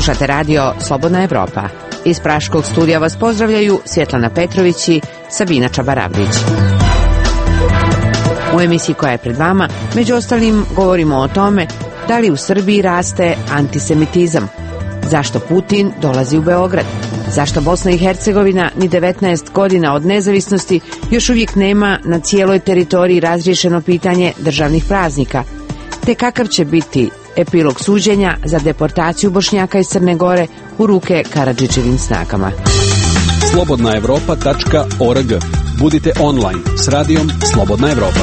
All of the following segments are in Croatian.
Slušate radio Slobodna Evropa. Iz Praškog studija vas pozdravljaju Svjetlana Petrović i Sabina Čabarabdić. U emisiji koja je pred vama, među ostalim, govorimo o tome da li u Srbiji raste antisemitizam, zašto Putin dolazi u Beograd, zašto Bosna i Hercegovina ni 19 godina od nezavisnosti još uvijek nema na cijeloj teritoriji razriješeno pitanje državnih praznika, te kakav će biti epilog suđenja za deportaciju Bošnjaka iz Crne Gore u ruke Karadžićevim snagama. slobodnaevropa.org. Budite online s radijom Slobodna Evropa.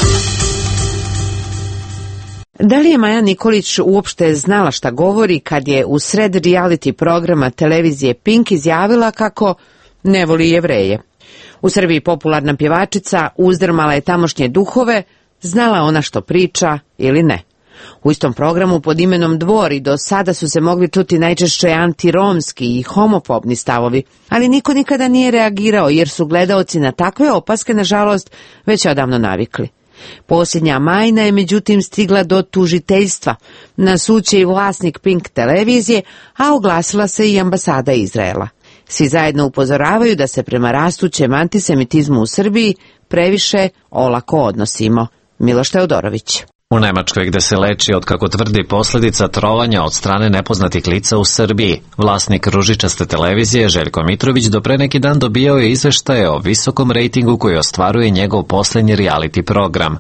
Da li je Maja Nikolić uopšte znala šta govori kad je u sred reality programa televizije Pink izjavila kako ne voli Jevreje? U Srbiji popularna pjevačica uzdrmala je tamošnje duhove, znala ona što priča ili ne. U istom programu pod imenom Dvor i do sada su se mogli čuti najčešće antiromski i homofobni stavovi, ali niko nikada nije reagirao jer su gledaoci na takve opaske, nažalost, već odavno navikli. Posljednja Majna je međutim stigla do tužiteljstva. Na sud će i vlasnik Pink televizije, a oglasila se i ambasada Izraela. Svi zajedno upozoravaju da se prema rastućem antisemitizmu u Srbiji previše olako odnosimo. Miloš Teodorović. U Nemačkoj, gde se leči od, kako tvrdi, posljedica trovanja od strane nepoznatih lica u Srbiji, vlasnik ružičaste televizije Željko Mitrović do pre neki dan dobijao je izveštaje o visokom rejtingu koji ostvaruje njegov posljednji reality program.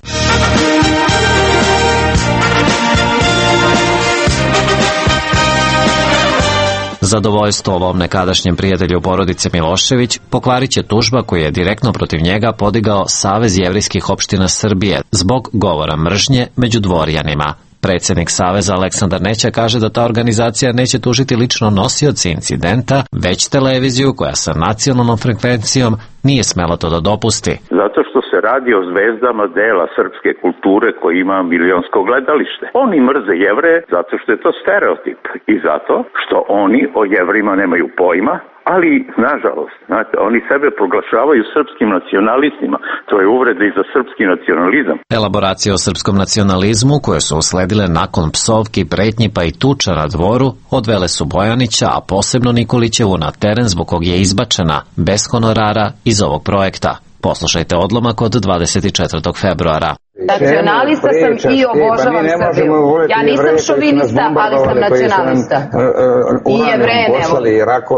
Zadovoljstvo ovom nekadašnjem prijatelju porodice Milošević pokvarit će tužba koju je direktno protiv njega podigao Savez jevrejskih opština Srbije zbog govora mržnje među dvorjanima. Predsjednik Saveza Aleksandar Neća kaže da ta organizacija neće tužiti lično nosioci incidenta, već televiziju koja sa nacionalnom frekvencijom nije smela to da dopusti. Zato što se radi o zvezdama dela srpske kulture koji ima milionsko gledalište. Oni mrze Jevreje zato što je to stereotip i zato što oni o Jevrima nemaju pojma, ali, nažalost, znate, oni sebe proglašavaju srpskim nacionalistima. To je uvreda i za srpski nacionalizam. Elaboracije o srpskom nacionalizmu, koje su usledile nakon psovki, pretnji pa i tuča na Dvoru, odvele su Bojanića, a posebno Nikolićevu na teren zbog kog je izbačena, bez honorara, iz ovog projekta. Poslušajte odlomak od 24. februara. Nacionalista sam i obožavam Srbiju. Ja nisam šovinista, ali sam nacionalista. I Jevreje ne volim.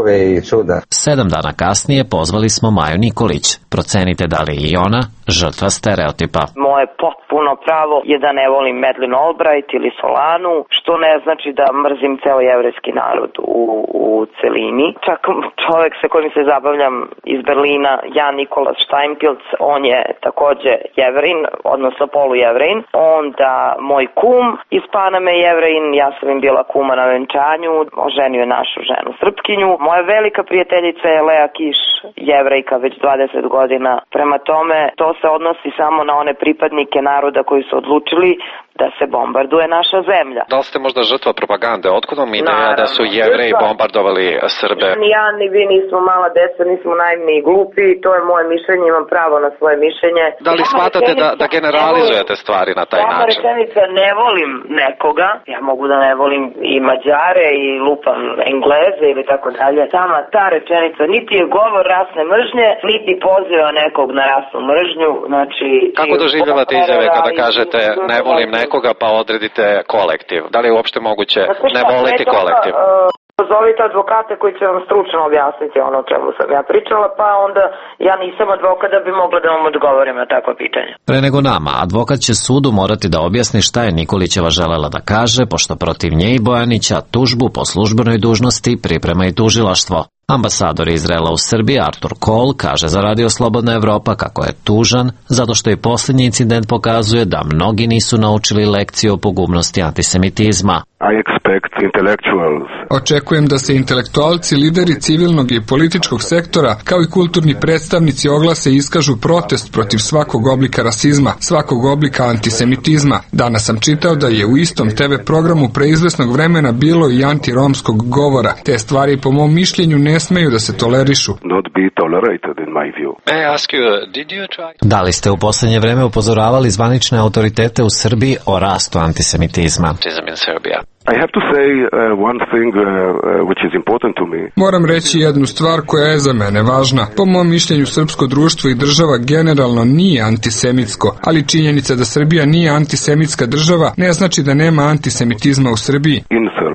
7 dana kasnije pozvali smo Maju Nikolić. Procenite da li je i ona žrtva stereotipa. Moje potpuno pravo je da ne volim Madeleine Albright ili Solanu, što ne znači da mrzim ceo jevrejski narod u celini. Čak čovjek sa kojim se zabavljam iz Berlina, Jan Nikolas Steinpilz, on je takođe Jevrin, odnosno polujevrin. Onda moj kum iz Paname je Jevrin, ja sam im bila kuma na venčanju, oženio je našu ženu Srpkinju. Moja velika prijateljica je Lea Kiš, Jevrejka već 20 godina. Prema tome, to se odnosi samo na one pripadnike naroda koji su odlučili da se bombarduje naša zemlja. Da li ste možda žrtva propagande? Otkud vam ideja da su Jevreji bombardovali Srbe? Ni ja ni vi nismo mala deca, nismo naivni i glupi, to je moje mišljenje, imam pravo na svoje mišljenje. Da li smatrate da generalizujete stvari na taj način? Rečenica, ne volim nekoga, ja mogu da ne volim i Mađare i lupam Engleze ili tako dalje. Sama ta rečenica niti je govor rasne mržnje, niti poziva nekog na rasnu mržnju, znači... Kako doživljavate izjave kada kažete ne volim nekoga pa odredite kolektiv? Da li je uopšte moguće ne voliti kolektiv? Pozovite advokate koji će vam stručno objasniti ono o čemu sam ja pričala, pa onda ja nisam advokat da bi mogla da vam odgovorim na takva pitanja. Pre nego nama, advokat će sudu morati da objasni šta je Nikolićeva želela da kaže, pošto protiv nje i Bojanića tužbu po službenoj dužnosti priprema i tužilaštvo. Ambasador Izraela u Srbiji Artur Kohl kaže za Radio Slobodna Evropa kako je tužan zato što i posljednji incident pokazuje da mnogi nisu naučili lekciju o pogubnosti antisemitizma. Očekujem da se intelektualci, lideri civilnog i političkog sektora, kao i kulturni predstavnici oglase i iskažu protest protiv svakog oblika rasizma, svakog oblika antisemitizma. Danas sam čitao da je u istom TV programu pre izvesnog vremena bilo i antiromskog govora. Te stvari po mom mišljenju ne smeju da se tolerišu. Da li ste u posljednje vreme upozoravali zvanične autoritete u Srbiji o rastu antisemitizma? Moram reći jednu stvar koja je za mene važna. Po mom mišljenju, srpsko društvo i država generalno nije antisemitsko, ali činjenica da Srbija nije antisemitska država ne znači da nema antisemitizma u Srbiji.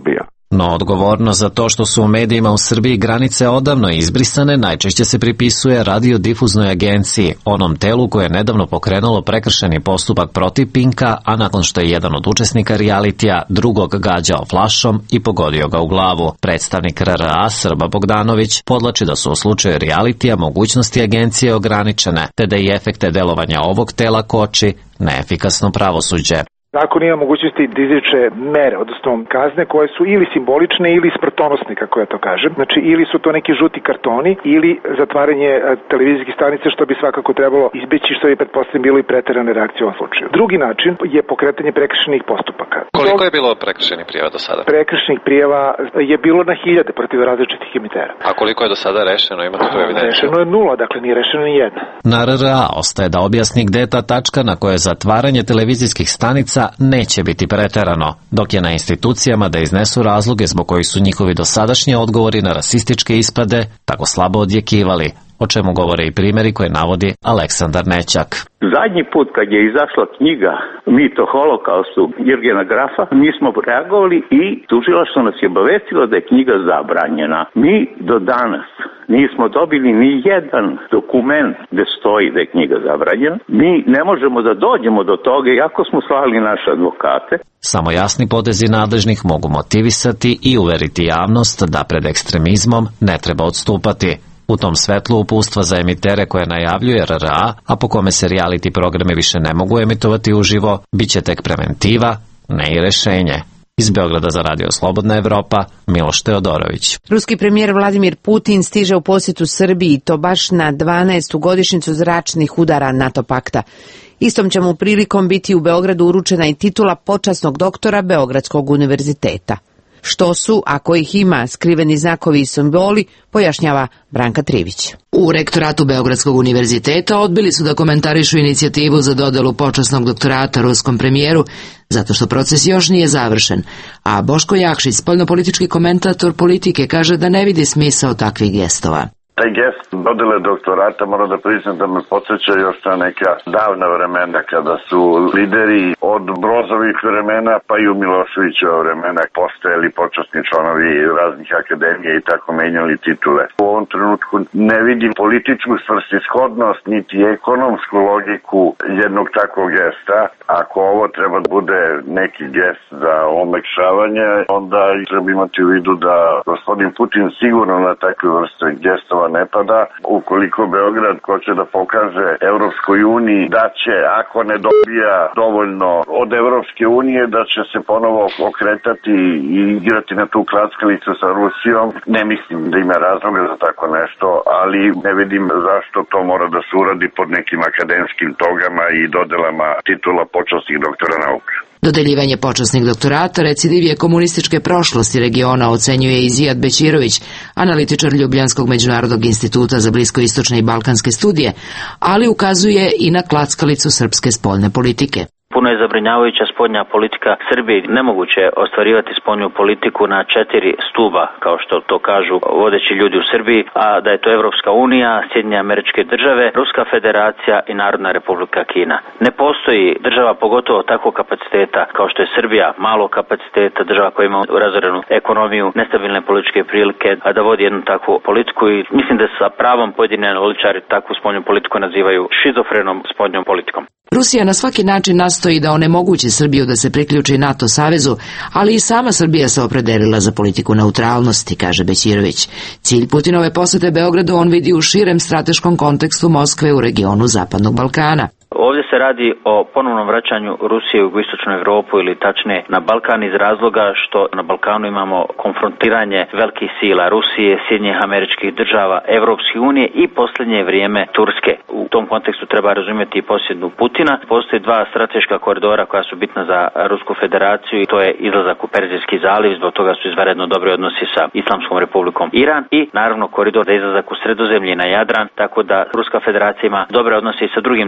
No odgovornost za to što su u medijima u Srbiji granice odavno izbrisane najčešće se pripisuje radiodifuznoj agenciji, onom telu koje je nedavno pokrenulo prekršajni postupak protiv Pinka, a nakon što je jedan od učesnika realitija drugog gađao flašom i pogodio ga u glavu. Predstavnik RRA Srba Bogdanović podlači da su u slučaju realitija mogućnosti agencije ograničene, te da i efekte delovanja ovog tela koči neefikasno pravosuđe. Zakon ima mogućnosti da izriče mere, odnosno kazne koje su ili simbolične ili smrtonosne, kako ja to kažem. Znači, ili su to neki žuti kartoni ili zatvaranje televizijskih stanica, što bi svakako trebalo izbeći, što bi pretpostavljeno bilo i preterane reakcije u ovom slučaju. Drugi način je pokretanje prekršajnih postupaka. Koliko je bilo prekršajnih prijava do sada? Prekršajnih prijava je bilo na 1000 protiv različitih emitera. A koliko je do sada rešeno? Imate tu evidenciju? Rešeno je 0, dakle nije rešeno ni jedna. Na RRA ostaje da objasni gde je ta tačka na kojoj zatvaranje televizijskih stanica neće biti preterano, dok je na institucijama da iznesu razloge zbog kojih su njihovi dosadašnji odgovori na rasističke ispade tako slabo odjekivali, o čemu govore i primjeri koje navodi Aleksandar Nećak. Zadnji put kad je izašla knjiga Mit o holokaustu Jurgena Grafa, mi smo reagovali i tužilaštvo nas je obavestilo da je knjiga zabranjena. Mi do danas nismo dobili ni jedan dokument gde stoji da je knjiga zabranjena. Mi ne možemo da dođemo do toga, iako smo slali naše advokate. Samo jasni potezi nadležnih mogu motivisati i uveriti javnost da pred ekstremizmom ne treba odstupati. U tom svetlu upustva za emitere koje najavljuje RRA, a po kome se reality programe više ne mogu emitovati uživo, bit će tek preventiva, ne i rešenje. Iz Beograda za Radio Slobodna Evropa, Miloš Teodorović. Ruski premijer Vladimir Putin stiže u posjetu Srbiji i to baš na 12. godišnjicu zračnih udara NATO pakta. Istom će mu prilikom biti u Beogradu uručena i titula počasnog doktora Beogradskog univerziteta. Što su, ako ih ima, skriveni znakovi i simboli, pojašnjava Branka Trivić. U rektoratu Beogradskog univerziteta odbili su da komentarišu inicijativu za dodelu počasnog doktorata ruskom premijeru, zato što proces još nije završen, a Boško Jakšić, spoljnopolitički komentator Politike, kaže da ne vidi smisao takvih gestova. Taj gest dodele doktorata, mora da priznam da me podsjeća još na neka davna vremena kada su lideri od Brozovih vremena pa i u Miloševićeva vremena postajali počasni članovi raznih akademija i tako menjali titule. U ovom trenutku ne vidim političku svrsishodnost niti ekonomsku logiku jednog takvog gesta. Ako ovo treba da bude neki gest za omekšavanje, onda treba imati u vidu da gospodin Putin sigurno na takve vrste gestova ne pada. Ukoliko Beograd hoće da pokaže Evropskoj uniji da će, ako ne dobija dovoljno od Evropske unije, da će se ponovo okretati i igrati na tu klackalicu sa Rusijom, ne mislim da ima razloga za tako nešto, ali ne vidim zašto to mora da se uradi pod nekim akademskim togama i dodelama titula počasnih doktora nauka. Dodeljivanje počasnih doktorata recidiv je komunističke prošlosti regiona, ocenjuje i Zijad Bećirović, analitičar Ljubljanskog međunarodnog instituta za bliskoistočne i balkanske studije, ali ukazuje i na klackalicu srpske spoljne politike. Puno je zabrinjavajuća spoljna politika Srbije. Nemoguće je ostvarivati spoljnu politiku na 4 stuba, kao što to kažu vodeći ljudi u Srbiji, a da je to Evropska unija, Sjedinjene Američke Države, Ruska Federacija i Narodna Republika Kina. Ne postoji država, pogotovo takvog kapaciteta kao što je Srbija, malo kapaciteta, država koja ima razorenu ekonomiju, nestabilne političke prilike, a da vodi jednu takvu politiku i mislim da sa pravom pojedini analitičari takvu spoljnu politiku nazivaju šizofrenom spoljnom politikom. Rusija na svaki način nastoji da onemogući Srbiju da se priključi NATO savezu, ali i sama Srbija se opredelila za politiku neutralnosti, kaže Bećirović. Cilj Putinove posete Beogradu on vidi u širem strateškom kontekstu Moskve u regionu Zapadnog Balkana. Ovdje se radi o ponovnom vraćanju Rusije u jugoistočnu Evropu ili tačnije na Balkan iz razloga što na Balkanu imamo konfrontiranje velikih sila Rusije, Sjedinjenih Američkih Država, Evropske unije i posljednje vrijeme Turske. U tom kontekstu treba razumjeti i posjetu Putina. Postoje dva strateška koridora koja su bitna za Rusku federaciju i to je izlazak u Perzijski zaliv, zbog toga su izvanredno dobri odnosi sa Islamskom republikom Iran i naravno koridor za izlazak u Sredozemlje i na Jadran, tako da Ruska federacija ima dobre odnose i sa drugim državama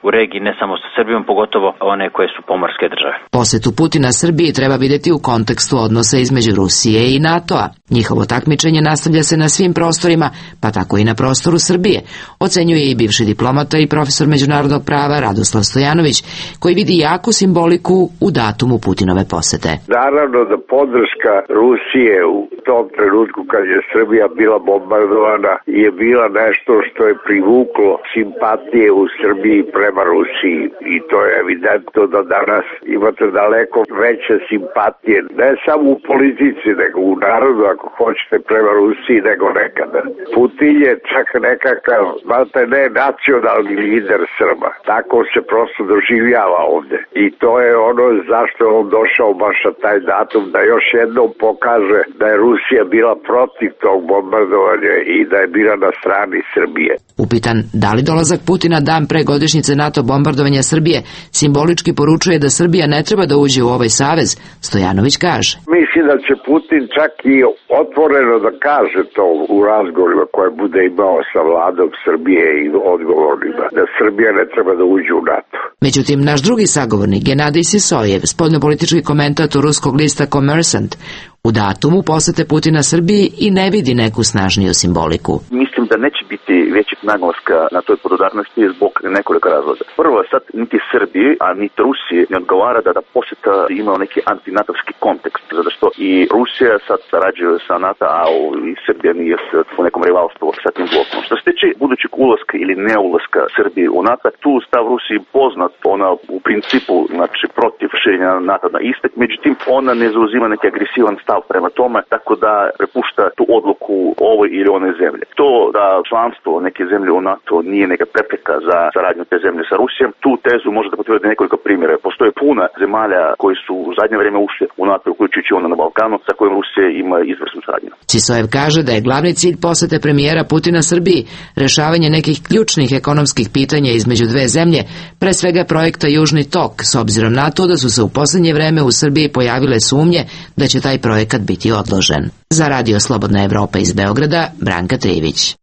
u regiji, ne samo sa Srbijom, pogotovo one koje su pomorske države. Posetu Putina Srbiji treba vidjeti u kontekstu odnosa između Rusije i NATO-a. Njihovo takmičenje nastavlja se na svim prostorima, pa tako i na prostoru Srbije, ocenjuje i bivši diplomata i profesor međunarodnog prava Radoslav Stojanović, koji vidi jaku simboliku u datumu Putinove posete. Naravno da podrška Rusije u tom trenutku kad je Srbija bila bombardovana je bila nešto što je privuklo simpatije u Srbiji prema Rusiji i to je evidentno da danas imate daleko veće simpatije, ne samo u politici, nego u narodu, ako hoćete, prema Rusiji nego nekada. Putin je čak nekakav, znate, ne nacionalni lider Srba. Tako se prosto doživljava ovde. I to je ono zašto je on došao baš na taj datum, da još jednom pokaže da je Rusija bila protiv tog bombardovanja i da je bila na strani Srbije. Upitan da li dolazak Putina dan pre godišnjice NATO bombardovanja Srbije simbolički poručuje da Srbija ne treba da uđe u ovaj savez, Stojanović kaže. Mislim da će Putin čak i otvoreno da kaže to u razgovorima koje bude imao sa vladom Srbije i odgovornima, da Srbija ne treba da uđe u NATO. Međutim, naš drugi sagovornik, Genadij Sisojev, spoljnopolitički komentator ruskog lista Kommersant, u datumu posete Putina Srbiji i ne vidi neku snažniju simboliku. Mislim da neće biti većeg naglaska na toj podudarnosti zbog nekoliko razloga. Prvo, sad niti Srbiji, a niti Rusiji ne odgovara da posjeta ima neki antinatovski kontekst, zato što i Rusija sad sarađuje sa NATO, a i Srbija nije u nekom rivalstvu sa tim blokom. Što se tiče budućeg ulaska ili neulaska Srbije u NATO, tu stav Rusiji poznat, ona u principu znači protiv širenja NATO na istek, međutim ona ne zauzima neki agresivan stav prema tome, tako da prepušta tu odluku ovoj ili one zemlje. To da članstvo neke zemlje u NATO nije neka prepreka za saradnju te zemlje sa Rusijom, tu tezu možete potvrditi nekoliko primjera. Postoje puno zemalja koji su u zadnje vrijeme ušli u NATO, uključujući onda na Balkanu, sa kojim Rusija ima izvrsnu saradnju. Sisojev kaže da je glavni cilj posete premijera Putina Srbiji rešavanje nekih ključnih ekonomskih pitanja između dve zemlje, pre svega projekta Južni tok, s obzirom na to da su se u posljednje vreme u Srbiji pojavile sumnje da će taj projekat biti odložen. Za Radio Slobodna Evropa iz Beograda, Branka Trijević.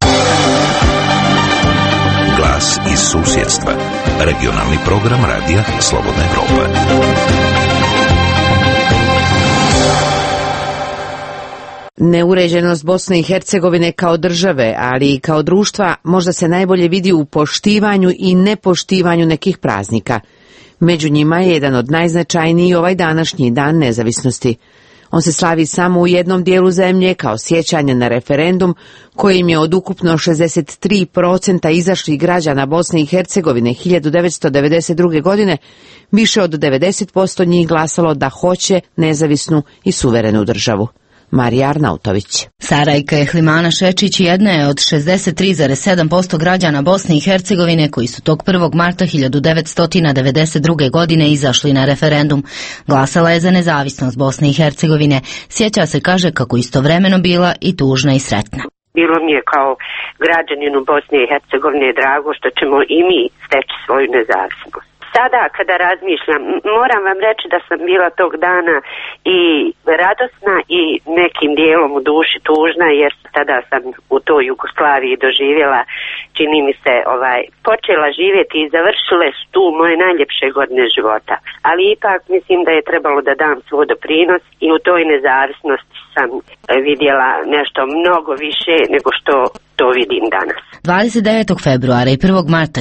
Glas iz susjedstva. Regionalni program Radija Slobodna Evropa. Neuređenost Bosne i Hercegovine kao države, ali i kao društva, možda se najbolje vidi u poštivanju i nepoštivanju nekih praznika. Među njima je jedan od najznačajnijih ovaj današnji Dan nezavisnosti. On se slavi samo u jednom dijelu zemlje kao sjećanje na referendum kojim je od ukupno 63% izašlih građana Bosne i Hercegovine 1992. godine više od 90% njih glasalo da hoće nezavisnu i suverenu državu. Marija Arnautović. Sarajka Ehlimana Šečić jedna je od 63,7% građana Bosne i Hercegovine koji su tog 1. marta 1992. godine izašli na referendum. Glasala je za nezavisnost Bosne i Hercegovine. Sjeća se, kaže, kako istovremeno bila i tužna i sretna. Bilo mi je kao građaninu Bosne i Hercegovine drago što ćemo i mi steći svoju nezavisnost. Sada kada razmišljam, moram vam reći da sam bila tog dana i radosna i nekim dijelom u duši tužna, jer tada sam u toj Jugoslaviji doživjela, čini mi se, počela živjeti i završile su tu moje najljepše godine života. Ali ipak mislim da je trebalo da dam svoj doprinos i u toj nezavisnosti sam vidjela nešto mnogo više nego što to vidim danas. 29. februara i 1. marta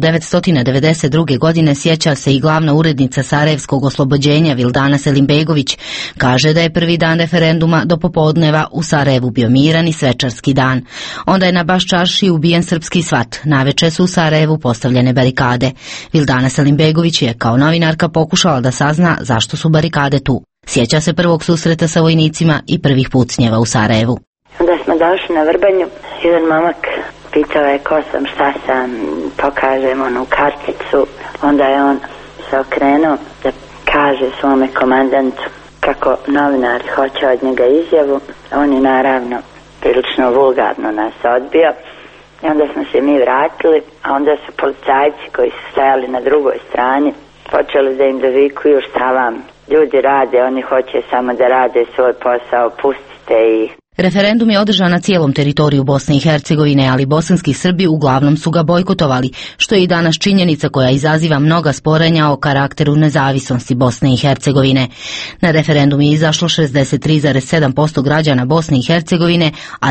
1992. godine sjeća se i glavna urednica Sarajevskog oslobođenja Vildana Selimbegović. Kaže da je prvi dan referenduma do popodneva u Sarajevu bio miran i svečarski dan. Onda je na Baš čaršiji ubijen srpski svat. Naveče su u Sarajevu postavljene barikade. Vildana Selimbegović je kao novinarka pokušala da sazna zašto su barikade tu. Sjeća se prvog susreta sa vojnicima i prvih pucnjeva u Sarajevu. Onda smo došli na Vrbanju, jedan momak pitao je ko sam, šta sam, pokažem onu karticu, onda je on se okrenuo da kaže svome komandantu kako novinari hoće od njega izjavu. On je naravno prilično vulgarno nas odbio i onda smo se mi vratili, a onda su policajci koji su stajali na drugoj strani počeli da im dovikuju šta vam ljudi rade, oni hoće samo da rade svoj posao, pustite ih. Referendum je održan na cijelom teritoriju Bosne i Hercegovine, ali bosanski Srbi uglavnom su ga bojkotovali, što je i danas činjenica koja izaziva mnoga sporenja o karakteru nezavisnosti Bosne i Hercegovine. Na referendum je izašlo 63,7% građana Bosne i Hercegovine, a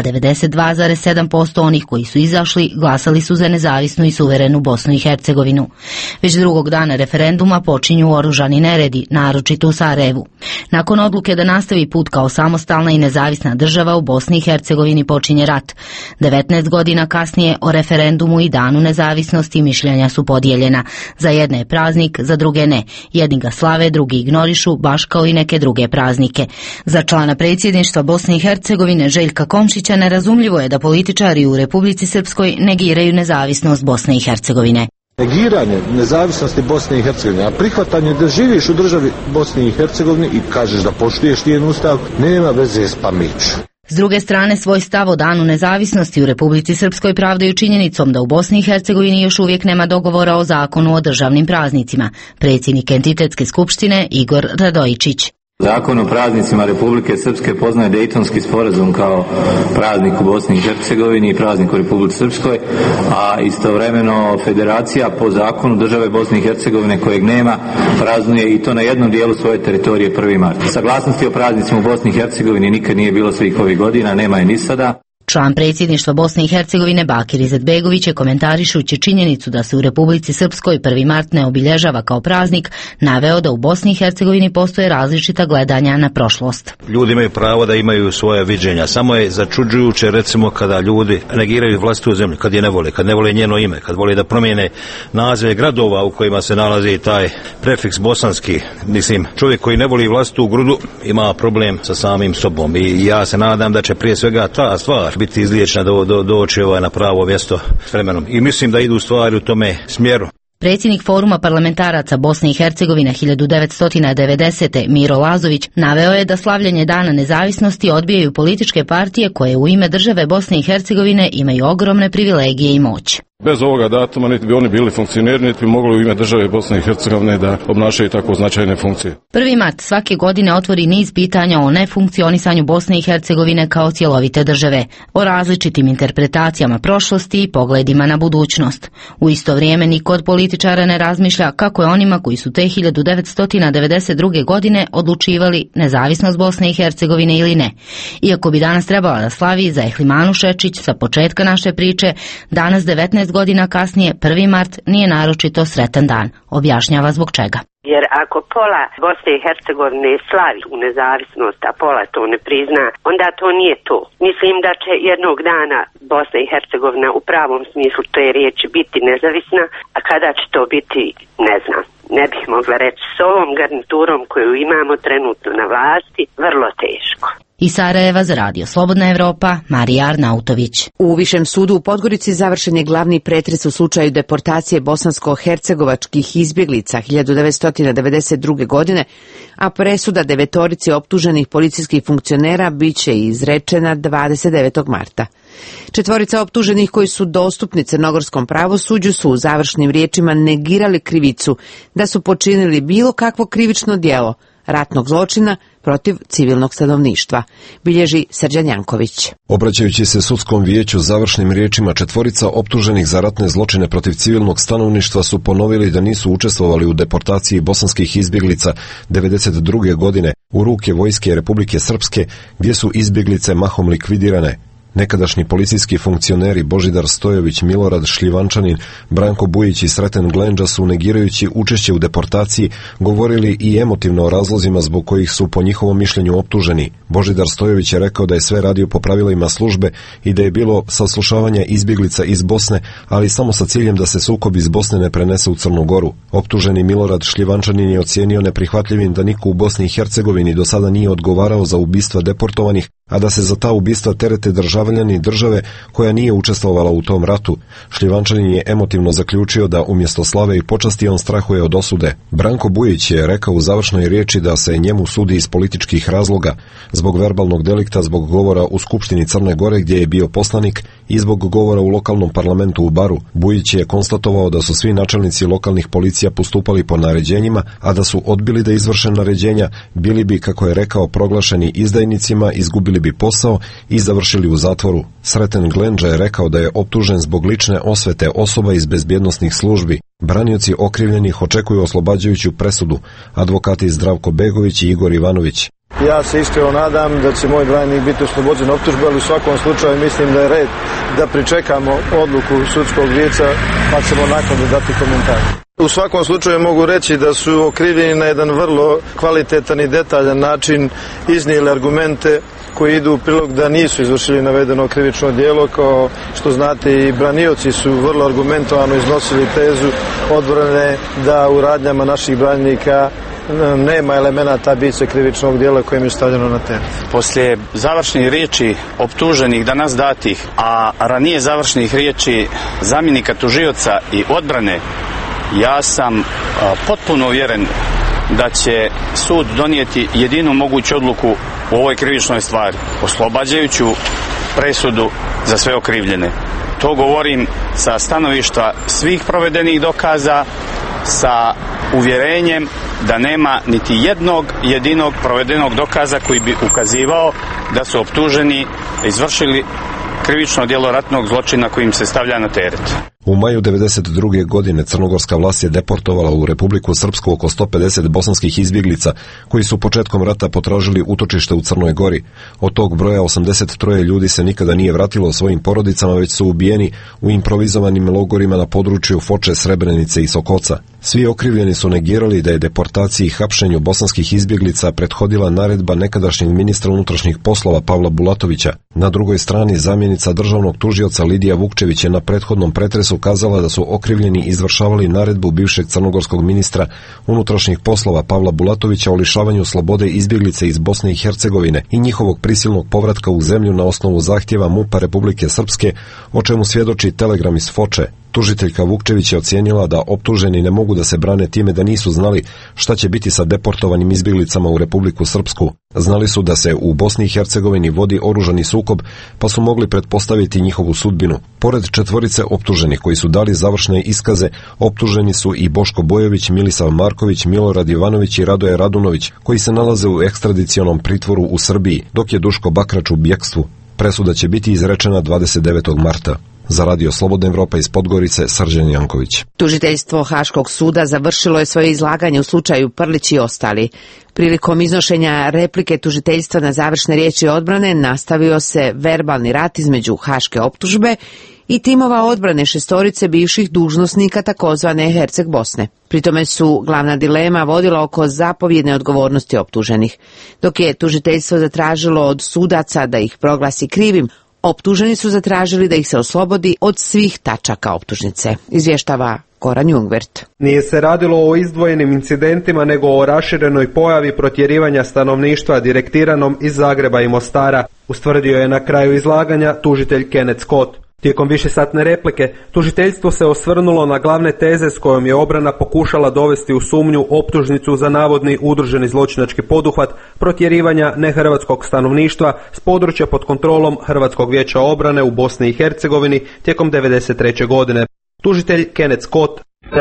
92,7% onih koji su izašli glasali su za nezavisnu i suverenu Bosnu i Hercegovinu. Već drugog dana referenduma počinju oružani neredi, naročito u Sarajevu. Nakon odluke da nastavi put kao samostalna i nezavisna država, u Bosni i Hercegovini počinje rat. 19 godina kasnije o referendumu i danu nezavisnosti mišljenja su podijeljena. Za jedne je praznik, za druge ne. Jedni ga slave, drugi ignorišu, baš kao i neke druge praznike. Za člana predsjedništva Bosne i Hercegovine Željka Komšića nerazumljivo je da političari u Republici Srpskoj negiraju nezavisnost Bosne i Hercegovine. Negiranje nezavisnosti Bosne i Hercegovine, a prihvatanje da živiš u državi Bosne i Hercegovine i kažeš da poštuješ njen ustav, nema veze s pameću. S druge strane, svoj stav o danu nezavisnosti u Republici Srpskoj pravdaju činjenicom da u Bosni i Hercegovini još uvijek nema dogovora o zakonu o državnim praznicima. Predsjednik Entitetske skupštine Igor Radojičić. Zakon o praznicima Republike Srpske poznaje Dejtonski sporazum kao praznik u Bosni i Hercegovini i praznik u Republici Srpskoj, a istovremeno federacija po zakonu države Bosne i Hercegovine kojeg nema praznuje i to na jednom dijelu svoje teritorije 1. mart. Saglasnosti o praznicima u Bosni i Hercegovini nikad nije bilo svih ovih godina, nema je ni sada. Član predsjedništva Bosne i Hercegovine Bakir Izetbegović je komentarišući činjenicu da se u Republici Srpskoj 1. mart ne obilježava kao praznik, naveo da u Bosni i Hercegovini postoje različita gledanja na prošlost. Ljudi imaju pravo da imaju svoje viđenja, samo je začuđujuće recimo kada ljudi negiraju vlastitu zemlju, kad je ne vole, kad ne vole njeno ime, kad vole da promijene nazive gradova u kojima se nalazi taj prefiks bosanski. Mislim, čovjek koji ne voli vlastitu grudu ima problem sa samim sobom i ja se nadam da će prije svega ta stvar biti izliječena doći na pravo mjesto s vremenom. I mislim da idu stvari u tome smjeru. Predsjednik Foruma parlamentaraca Bosne i Hercegovine 1990. Miro Lazović naveo je da slavljenje Dana nezavisnosti odbijaju političke partije koje u ime države Bosne i Hercegovine imaju ogromne privilegije i moć. Bez ovoga datuma niti bi oni bili funkcioneri, niti bi mogli u ime države Bosne i Hercegovine da obnašaju tako značajne funkcije. 1. mart svake godine otvori niz pitanja o nefunkcionisanju Bosne i Hercegovine kao cjelovite države, o različitim interpretacijama prošlosti i pogledima na budućnost. U isto vrijeme niko od političara ne razmišlja kako je onima koji su te 1992. godine odlučivali nezavisnost Bosne i Hercegovine ili ne. Iako bi danas trebala da slavi za Ehlimanu Šečić sa početka naše priče, danas 19 godina kasnije 1. mart nije naročito sretan dan. Objašnjava zbog čega. Jer ako pola Bosne i Hercegovine slavi u nezavisnost, a pola to ne prizna, onda to nije to. Mislim da će jednog dana Bosna i Hercegovina u pravom smislu te riječi biti nezavisna, a kada će to biti, ne znam. Ne bih mogla reći, s ovom garniturom koju imamo trenutno na vlasti, vrlo teško. Iz Sarajeva za Radio Slobodna Evropa, Marija Arnautović. U Višem sudu u Podgorici završen je glavni pretres u slučaju deportacije bosansko-hercegovačkih izbjeglica 1992. godine, a presuda 9 optuženih policijskih funkcionera bit će izrečena 29. marta. 4 optuženih koji su dostupni crnogorskom pravosuđu su u završnim riječima negirali krivicu da su počinili bilo kakvo krivično djelo ratnog zločina protiv civilnog stanovništva, bilježi Srđan Janković. Obraćajući se sudskom vijeću završnim riječima, 4 optuženih za ratne zločine protiv civilnog stanovništva su ponovili da nisu učestvovali u deportaciji bosanskih izbjeglica 1992. godine u ruke vojske Republike Srpske, gdje su izbjeglice mahom likvidirane. Nekadašnji policijski funkcioneri Božidar Stojović, Milorad Šljivančanin, Branko Bujić i Sreten Glendža su, negirajući učešće u deportaciji, govorili i emotivno o razlozima zbog kojih su po njihovom mišljenju optuženi. Božidar Stojović je rekao da je sve radio po pravilima službe i da je bilo saslušavanja izbjeglica iz Bosne, ali samo sa ciljem da se sukob iz Bosne ne prenese u Crnu Goru. Optuženi Milorad Šljivančanin je ocijenio neprihvatljivim da niko u Bosni i Hercegovini do sada nije odgovarao za ubistva deportovanih, a da se za ta ubistva terete državljani države koja nije učestvovala u tom ratu. Šljivančanin je emotivno zaključio da umjesto slave i počasti on strahuje od osude. Branko Bujić je rekao u završnoj riječi da se njemu sudi iz političkih razloga, zbog verbalnog delikta, zbog govora u Skupštini Crne Gore gdje je bio poslanik i zbog govora u lokalnom parlamentu u Baru. Bujić je konstatovao da su svi načelnici lokalnih policija postupali po naređenjima, a da su odbili da izvrše naređenja, bili bi, kako je rekao, proglašeni izdajnicima, izgubili izgubili bi posao i završili u zatvoru. Sreten Glenđa je rekao da je optužen zbog lične osvete osoba iz bezbjednosnih službi. Branioci okrivljenih očekuju oslobađajuću presudu, advokati Zdravko Begović i Igor Ivanović. Ja se iskreno nadam da će moj branjenik biti oslobođen optužbe, ali u svakom slučaju mislim da je red da pričekamo odluku sudskog vijeća, pa ćemo naknadno dati komentar. U svakom slučaju mogu reći da su okrivljeni na jedan vrlo kvalitetan i detaljan način iznijeli argumente koji idu u prilog da nisu izvršili navedeno krivično djelo. Kao što znate, i branioci su vrlo argumentovano iznosili tezu odbrane da u radnjama naših branjenika nema elemenata biće krivičnog djela kojim je stavljeno na teret. Poslije završnih riječi optuženih danas datih, a ranije završnih riječi zamjenika tužioca i odbrane, ja sam potpuno uvjeren da će sud donijeti jedinu moguću odluku u ovoj krivičnoj stvari, oslobađajuću presudu za sve okrivljene. To govorim sa stanovišta svih provedenih dokaza, sa uvjerenjem da nema niti jednog jedinog provedenog dokaza koji bi ukazivao da su optuženi izvršili krivično djelo ratnog zločina kojim se stavlja na teret. U maju 1992. godine crnogorska vlast je deportovala u Republiku Srpsku oko 150 bosanskih izbjeglica koji su početkom rata potražili utočište u Crnoj Gori. Od tog broja 83 ljudi se nikada nije vratilo svojim porodicama, već su ubijeni u improvizovanim logorima na području Foče, Srebrenice i Sokoca. Svi okrivljeni su negirali da je deportaciji i hapšenju bosanskih izbjeglica prethodila naredba nekadašnjeg ministra unutrašnjih poslova Pavla Bulatovića. Na drugoj strani zamjenica državnog tužioca Lidija Vukčević je na prethodnom pretresu ukazala da su okrivljeni izvršavali naredbu bivšeg crnogorskog ministra unutrašnjih poslova Pavla Bulatovića o lišavanju slobode izbjeglice iz Bosne i Hercegovine i njihovog prisilnog povratka u zemlju na osnovu zahtjeva MUP-a Republike Srpske, o čemu svjedoči telegram iz Foče. Tužiteljka Vukčević je ocijenila da optuženi ne mogu da se brane time da nisu znali šta će biti sa deportovanim izbjeglicama u Republiku Srpsku. Znali su da se u Bosni i Hercegovini vodi oružani sukob, pa su mogli pretpostaviti njihovu sudbinu. Pored četvorice optuženih koji su dali završne iskaze, optuženi su i Boško Bojović, Milisav Marković, Milorad Ivanović i Radoje Radunović, koji se nalaze u ekstradicionom pritvoru u Srbiji, dok je Duško Bakrač u bjekstvu. Presuda će biti izrečena 29. marta. Za Radio Slobodna Evropa iz Podgorice, Srđan Janković. Tužiteljstvo Haškog suda završilo je svoje izlaganje u slučaju Prlić i ostali. Prilikom iznošenja replike tužiteljstva na završne riječi odbrane nastavio se verbalni rat između haške optužbe i timova odbrane šestorice bivših dužnosnika takozvane Herceg Bosne. Pritome su glavna dilema vodila oko zapovjedne odgovornosti optuženih. Dok je tužiteljstvo zatražilo od sudaca da ih proglasi krivim, optuženi su zatražili da ih se oslobodi od svih tačaka optužnice, izvještava Goran Jungvert. Nije se radilo o izdvojenim incidentima, nego o raširenoj pojavi protjerivanja stanovništva direktiranom iz Zagreba i Mostara, ustvrdio je na kraju izlaganja tužitelj Kenneth Scott. Tijekom višesatne replike, tužiteljstvo se osvrnulo na glavne teze s kojom je obrana pokušala dovesti u sumnju optužnicu za navodni udruženi zločinački poduhvat protjerivanja nehrvatskog stanovništva s područja pod kontrolom Hrvatskog vijeća obrane u Bosni i Hercegovini tijekom 1993. godine. Tužitelj Kenneth Scott.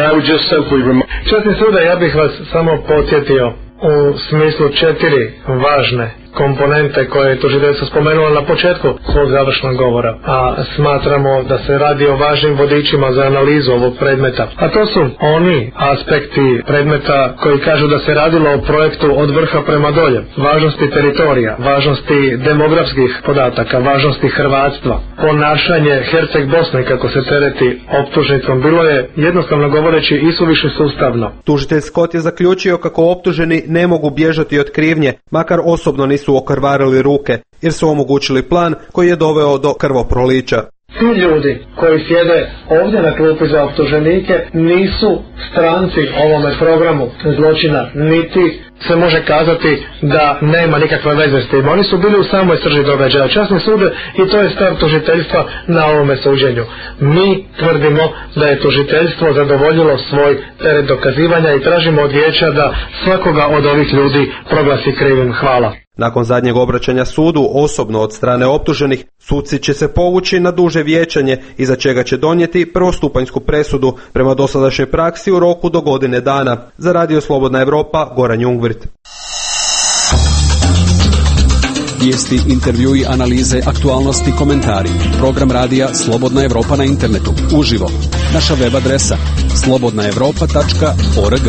Časni sude, ja bih vas samo podsjetio u smislu 4 važne komponente koje je tužiteljstvo spomenulo na početku svog završnog govora, a smatramo da se radi o važnim vodičima za analizu ovog predmeta. A to su oni aspekti predmeta koji kažu da se radilo o projektu od vrha prema dolje, važnosti teritorija, važnosti demografskih podataka, važnosti hrvatstva, ponašanje Herceg Bosne kako se tereti optužnicom bilo je jednostavno govoreći isuviše sustavno. Tužitelj Scott je zaključio kako optuženi ne mogu bježati od krivnje, makar osobno nisu okrvarili ruke, jer su omogućili plan koji je doveo do krvoprolića. Ti ljudi koji sjede ovdje na klupi za optuženike nisu stranci ovome programu zločina, niti se može kazati da nema nikakve veze s tim. Oni su bili u samoj srži događaja, časni sude, i to je stav tužiteljstva na ovome suđenju. Mi tvrdimo da je tužiteljstvo zadovoljilo svoj teret dokazivanja i tražimo od vijeća da svakoga od ovih ljudi proglasi krivim. Hvala. Nakon zadnjeg obraćanja sudu, osobno od strane optuženih, suci će se povući na duže vijećanje, iza čega će donijeti prvostupanjsku presudu prema dosadašnjoj praksi u roku do godine dana. Za Radio Slobodna Evropa, Goran Jungvrt. Vijesti, intervjui, analize, aktualnosti, komentari. Program radija Slobodna Evropa na internetu. Uživo. Naša web adresa slobodnaevropa.org.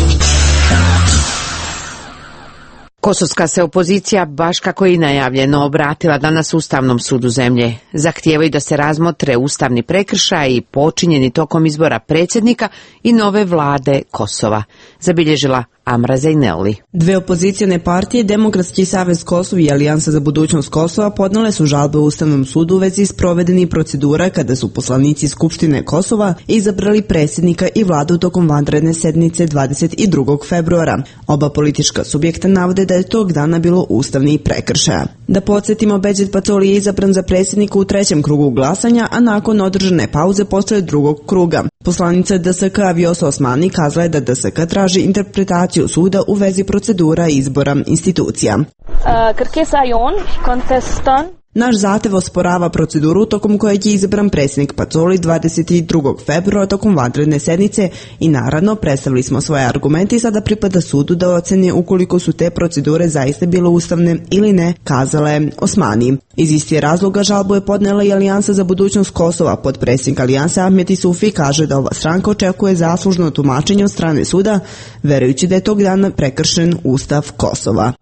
Kosovska se opozicija, baš kako je i najavljeno, obratila danas Ustavnom sudu zemlje. Zahtijevaju da se razmotre ustavni prekršaji počinjeni tokom izbora predsjednika i nove vlade Kosova, zabilježila Amra Zejneli. Dve opozicione partije, Demokratski savez Kosova i Alijansa za budućnost Kosova, podnele su žalbe u Ustavnom sudu u vezi s provedenih procedura kada su poslanici Skupštine Kosova izabrali predsjednika i vladu tokom vanredne sednice 22. februara. Oba politička subjekta navode da je tog dana bilo ustavni prekršaja. Da podsjetimo, Beđet Pacoli je izabran za predsjednika u trećem krugu glasanja, a nakon održane pauze posle drugog kruga. Poslanica DSK Vjosa Osmani kazala je da DSK traži interpretaciju suda u vezi procedura izbora institucija. Naš zahtev osporava proceduru tokom kojeg je izabran predsjednik Pacoli 22. februara tokom vanredne sednice i naravno predstavili smo svoje argumente i sada pripada sudu da oceni ukoliko su te procedure zaista bile ustavne ili ne, kazala je Osmani. Iz istih razloga žalbu je podnela i Alijansa za budućnost Kosova. Potpredsjednik Alijanse Ahmet Isufi kaže da ova stranka očekuje zaslužno tumačenje od strane suda, verujući da je tog dana prekršen Ustav Kosova.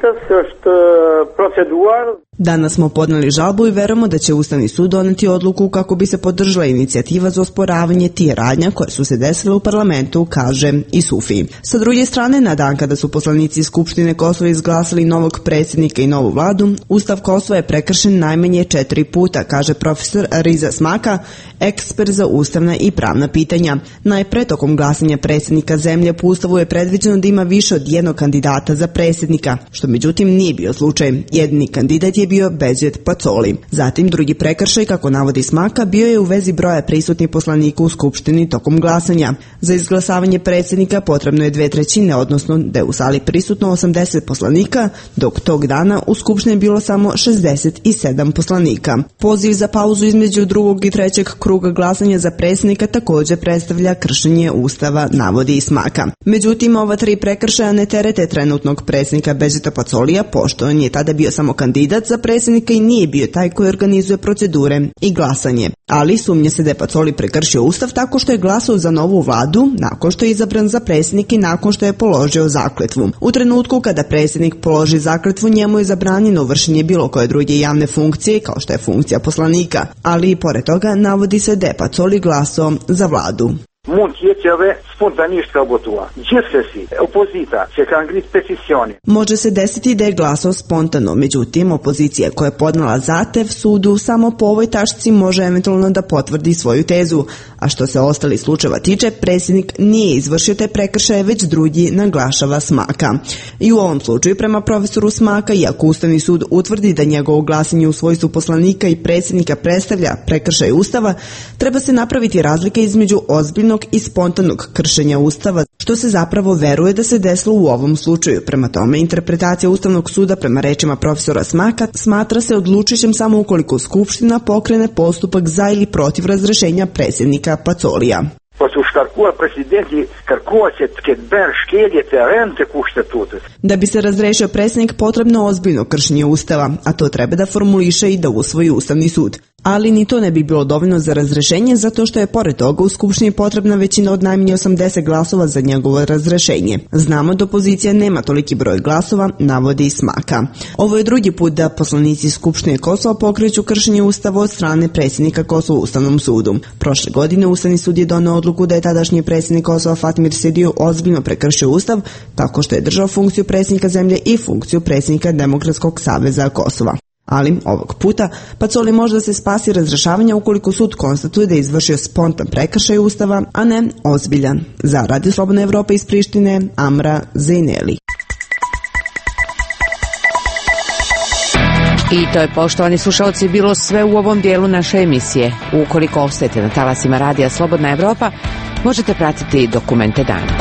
Danas smo podneli žalbu i verujemo da će Ustavni sud doneti odluku kako bi se podržala inicijativa za osporavanje tih radnja koje su se desile u parlamentu, kaže Isufi. Sa druge strane, na dan kada su poslanici Skupštine Kosova izglasali novog predsjednika i novu vladu, Ustav Kosova je prekršen najmanje 4 puta, kaže profesor Riza Smaka, ekspert za ustavna i pravna pitanja. Najpre, tokom glasanja predsjednika zemlje po Ustavu je predviđeno da ima više od jednog kandidata za predsjednika, što međutim nije bio slučaj. Jedini kandidat je bio Beđet Pacoli. Zatim drugi prekršaj, kako navodi Smaka, bio je u vezi broja prisutnih poslanika u Skupštini tokom glasanja. Za izglasavanje predsjednika potrebno je 2/3, odnosno da je u sali prisutno 80 poslanika, dok tog dana u Skupštini je bilo samo 67 poslanika. Poziv za pauzu između drugog i trećeg kruga glasanja za predsjednika također predstavlja kršenje Ustava, navodi Smaka. Međutim, ova 3 prekršaja ne terete trenutnog predsjednika Beđeta Pacolija, pošto on je tada bio samo kandidat za predsjednika i nije bio taj koji organizuje procedure i glasanje. Ali sumnja se da je Pacoli prekršio Ustav tako što je glasao za novu vladu nakon što je izabran za predsjednika i nakon što je položio zakletvu. U trenutku kada predsjednik položi zakletvu, njemu je zabranjeno vršenje bilo koje druge javne funkcije, kao što je funkcija poslanika. Ali i pored toga navodi se da je Pacoli glasao za vladu. Može se desiti da je glasao spontano, međutim opozicija koja je podnala zahtev sudu samo po ovoj tačci može eventualno da potvrdi svoju tezu, a što se ostalih slučajeva tiče, predsjednik nije izvršio te prekršaje, već drugi, naglašava Smaka. I u ovom slučaju, prema profesoru Smaka, iako Ustavni sud utvrdi da njegovo glasanje u svojstvu poslanika i predsjednika predstavlja prekršaj Ustava, treba se napraviti razlika između ozbiljnog i spontanog kršenja Ustava, što se zapravo veruje da se desilo u ovom slučaju. Prema tome, interpretacija Ustavnog suda prema rečima profesora Smaka smatra se odlučujućem samo ukoliko Skupština pokrene postupak za ili protiv razrešenja predsjednika Pacolija. Da bi se razrešio predsjednik, potrebno ozbiljno kršenje Ustava, a to treba da formuliše i da usvoji Ustavni sud. Ali ni to ne bi bilo dovoljno za razrešenje, zato što je pored toga u Skupštini potrebna većina od najmanje 80 glasova za njegovo razrešenje. Znamo da opozicija nema toliki broj glasova, navodi Smaka. Ovo je drugi put da poslanici Skupštine Kosova pokreću kršenje Ustava od strane predsjednika Kosova u Ustavnom sudu. Prošle godine Ustavni sud je doneo odluku da je tadašnji predsjednik Kosova Fatmir Sidio ozbiljno prekršio Ustav tako što je držao funkciju predsjednika zemlje i funkciju predsjednika Demokratskog saveza Kosova. Ali ovog puta Pacoli može da se spasi razrešavanja ukoliko sud konstatuje da je izvršio spontan prekršaj Ustava, a ne ozbiljan. Za Radio Slobodna Evropa iz Prištine, Amra Zejneli. I to je, poštovani slušalci, bilo sve u ovom dijelu naše emisije. Ukoliko ostajete na talasima Radija Slobodna Evropa, možete pratiti dokumente dana.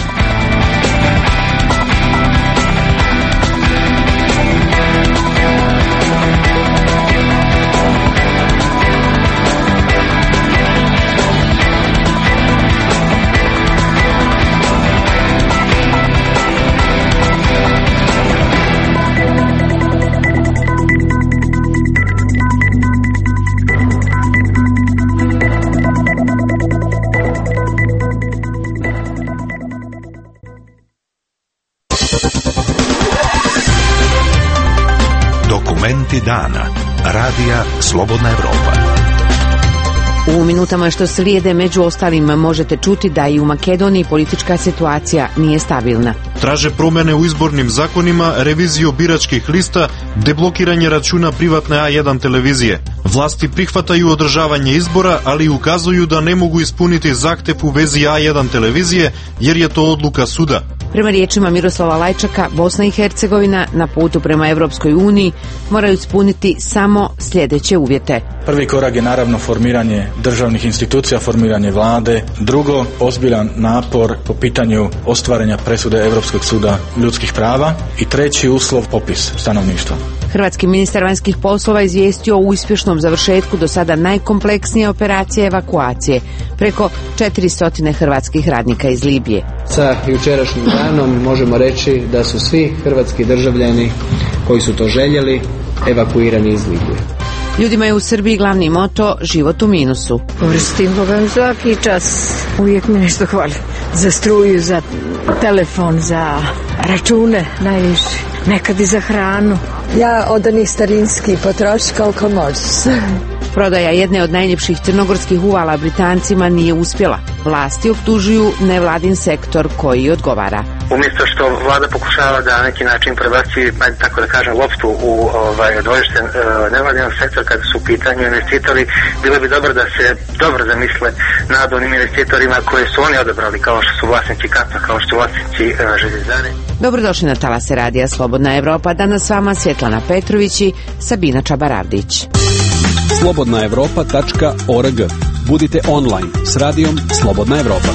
Dokumenti dana. Radija Slobodna Evropa. U minutama što slijede među ostalim možete čuti da i u Makedoniji politička situacija nije stabilna. Traže promene u izbornim zakonima, reviziju biračkih lista, deblokiranje računa privatne A1 televizije. Vlasti prihvataju održavanje izbora, ali ukazuju da ne mogu ispuniti zahtev u vezi A1 televizije jer je to odluka suda. Prema riječima Miroslava Lajčaka, Bosna i Hercegovina na putu prema Europskoj uniji moraju ispuniti samo sljedeće uvjete. Prvi korak je naravno formiranje državnih institucija, formiranje vlade. Drugo, ozbiljan napor po pitanju ostvarenja presude Europskog suda ljudskih prava. I treći uslov, popis stanovništva. Hrvatski ministar vanjskih poslova izvijestio o uspješnom završetku do sada najkompleksnije operacije evakuacije preko 400 hrvatskih radnika iz Libije. Sa jučerašnjim danom možemo reći da su svi hrvatski državljani koji su to željeli evakuirani iz Libije. Ljudima je u Srbiji glavni moto život u minusu. Koristim ga svaki čas. Uvijek mi nešto hvali. Za struju, za telefon, za račune najviše. Nekad i za hranu. Ja od onih starinskih potroši koliko može. Prodaja jedne od najljepših crnogorskih uvala Britancima nije uspjela. Vlasti optužuju nevladin sektor koji odgovara. Umjesto što vlada pokušava da na neki način prebaci, tako da kažem, loptu u dvorište nevladinog sektora kada su u pitanju investitori, bilo bi dobro da se dobro zamisle nad onim investitorima koje su oni odabrali, kao što su vlasnici Kapna, kao što su vlasnici željezare. Dobrodošli na talase radija Slobodna Evropa. Danas s vama Svjetlana Petrović i Sabina Čabaravdić. slobodnaevropa.org. Budite online s radijom Slobodna Evropa.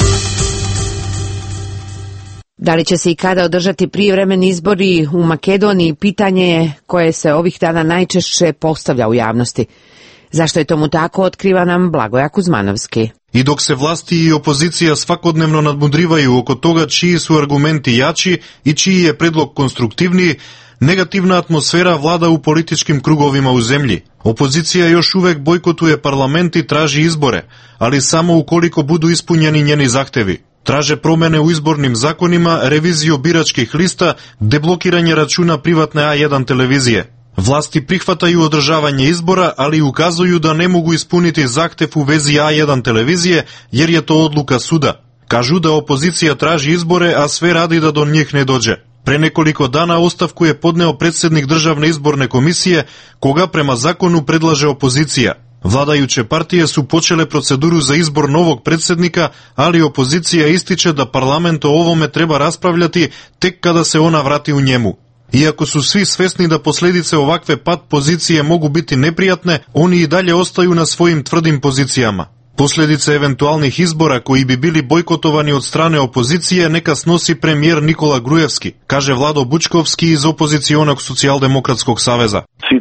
Da li će se i kada održati prijevremeni izbori u Makedoniji, pitanje je koje se ovih dana najčešće postavlja u javnosti. Zašto je tomu tako, otkriva nam Blagoja Kuzmanovski. I dok se vlasti i opozicija svakodnevno nadmudrivaju oko toga čiji su argumenti jači i čiji je predlog konstruktivniji, negativna atmosfera vlada u političkim krugovima u zemlji. Opozicija još uvek bojkotuje parlament i traži izbore, ali samo ukoliko budu ispunjeni njeni zahtevi. Traže promene u izbornim zakonima, reviziju biračkih lista, deblokiranje računa privatne A1 televizije. Vlasti prihvataju održavanje izbora, ali ukazuju da ne mogu ispuniti zahtev u vezi A1 televizije jer je to odluka suda. Kažu da opozicija traži izbore, a sve radi da do njih ne dođe. Pre nekoliko dana ostavku je podneo predsjednik Državne izborne komisije, koga prema zakonu predlaže opozicija. Vladajuće partije su počele proceduru za izbor novog predsjednika, ali opozicija ističe da parlament o ovome treba raspravljati tek kada se ona vrati u njemu. Iako su svi svesni da posljedice ovakve pad pozicije mogu biti neprijatne, oni i dalje ostaju na svojim tvrdim pozicijama. Posljedice eventualnih izbora koji bi bili bojkotovani od strane opozicije neka snosi premijer Nikola Grujevski, kaže Vlado Bučkovski iz opozicionog socijaldemokratskog saveza.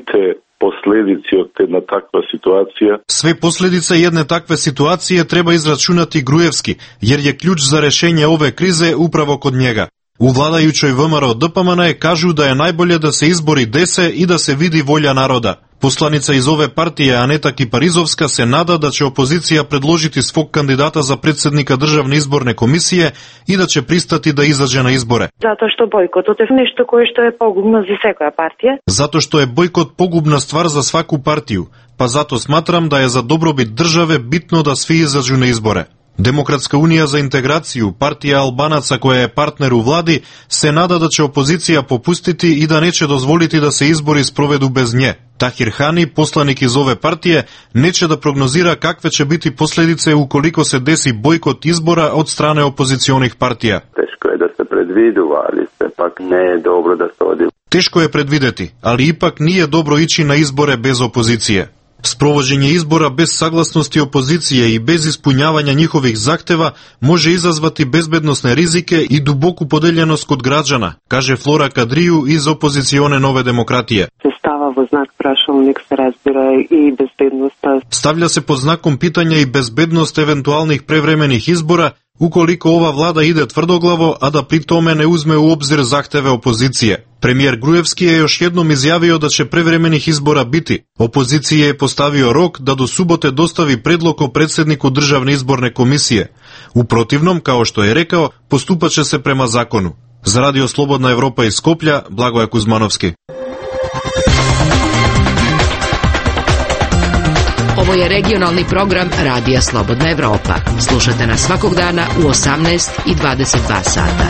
Sve posljedice jedne takve situacije treba izračunati Grujevski, jer je ključ za rješenje ove krize upravo kod njega. U vladajućoj VMRO DPMNE kažu da je najbolje da se izbori dese i da se vidi volja naroda. Poslanica iz ove partije Aneta Kiparizovska se nada da će opozicija predložiti svog kandidata za predsjednika Državne izborne komisije i da će pristati da izađe na izbore. Zato što bojkot je nešto koje što je pogubno za svakoja partija. Zato što je bojkot pogubna stvar za svaku partiju, pa zato smatram da je za dobrobit države bitno da svi izađu na izbore. Demokratska unija za integraciju, partija Albanaca koja je partner u vladi, se nada da će opozicija popustiti i da neće dozvoliti da se izbori sprovedu bez nje. Tahir Hani, poslanik iz ove partije, neće da prognozira kakve će biti posljedice ukoliko se desi bojkot izbora od strane opozicionih partija. Teško je da se predvidu, ali pak ne je dobro da se odi. Teško je predvideti, ali ipak nije dobro ići na izbore bez opozicije. Sprovođenje izbora bez saglasnosti opozicije i bez ispunjavanja njihovih zahteva može izazvati bezbednosne rizike i duboku podeljenost kod građana, kaže Flora Kadriju iz opozicione Nove demokratije. Stavlja se pod znakom pitanja i bezbednost eventualnih prevremenih izbora ukoliko ova vlada ide tvrdoglavo, a da pri tome ne uzme u obzir zahteve opozicije. Premijer Grujevski je još jednom izjavio da će prevremenih izbora biti. Opozicije je postavio rok da do subote dostavi predlog o predsjedniku Državne izborne komisije. U protivnom, kao što je rekao, postupat će se prema zakonu. Za Radio Slobodna Evropa iz Skoplja, Blagoja Kuzmanovski. Ovo je regionalni program Radija Slobodna Evropa. Slušate nas svakog dana u 18 i 22 sata.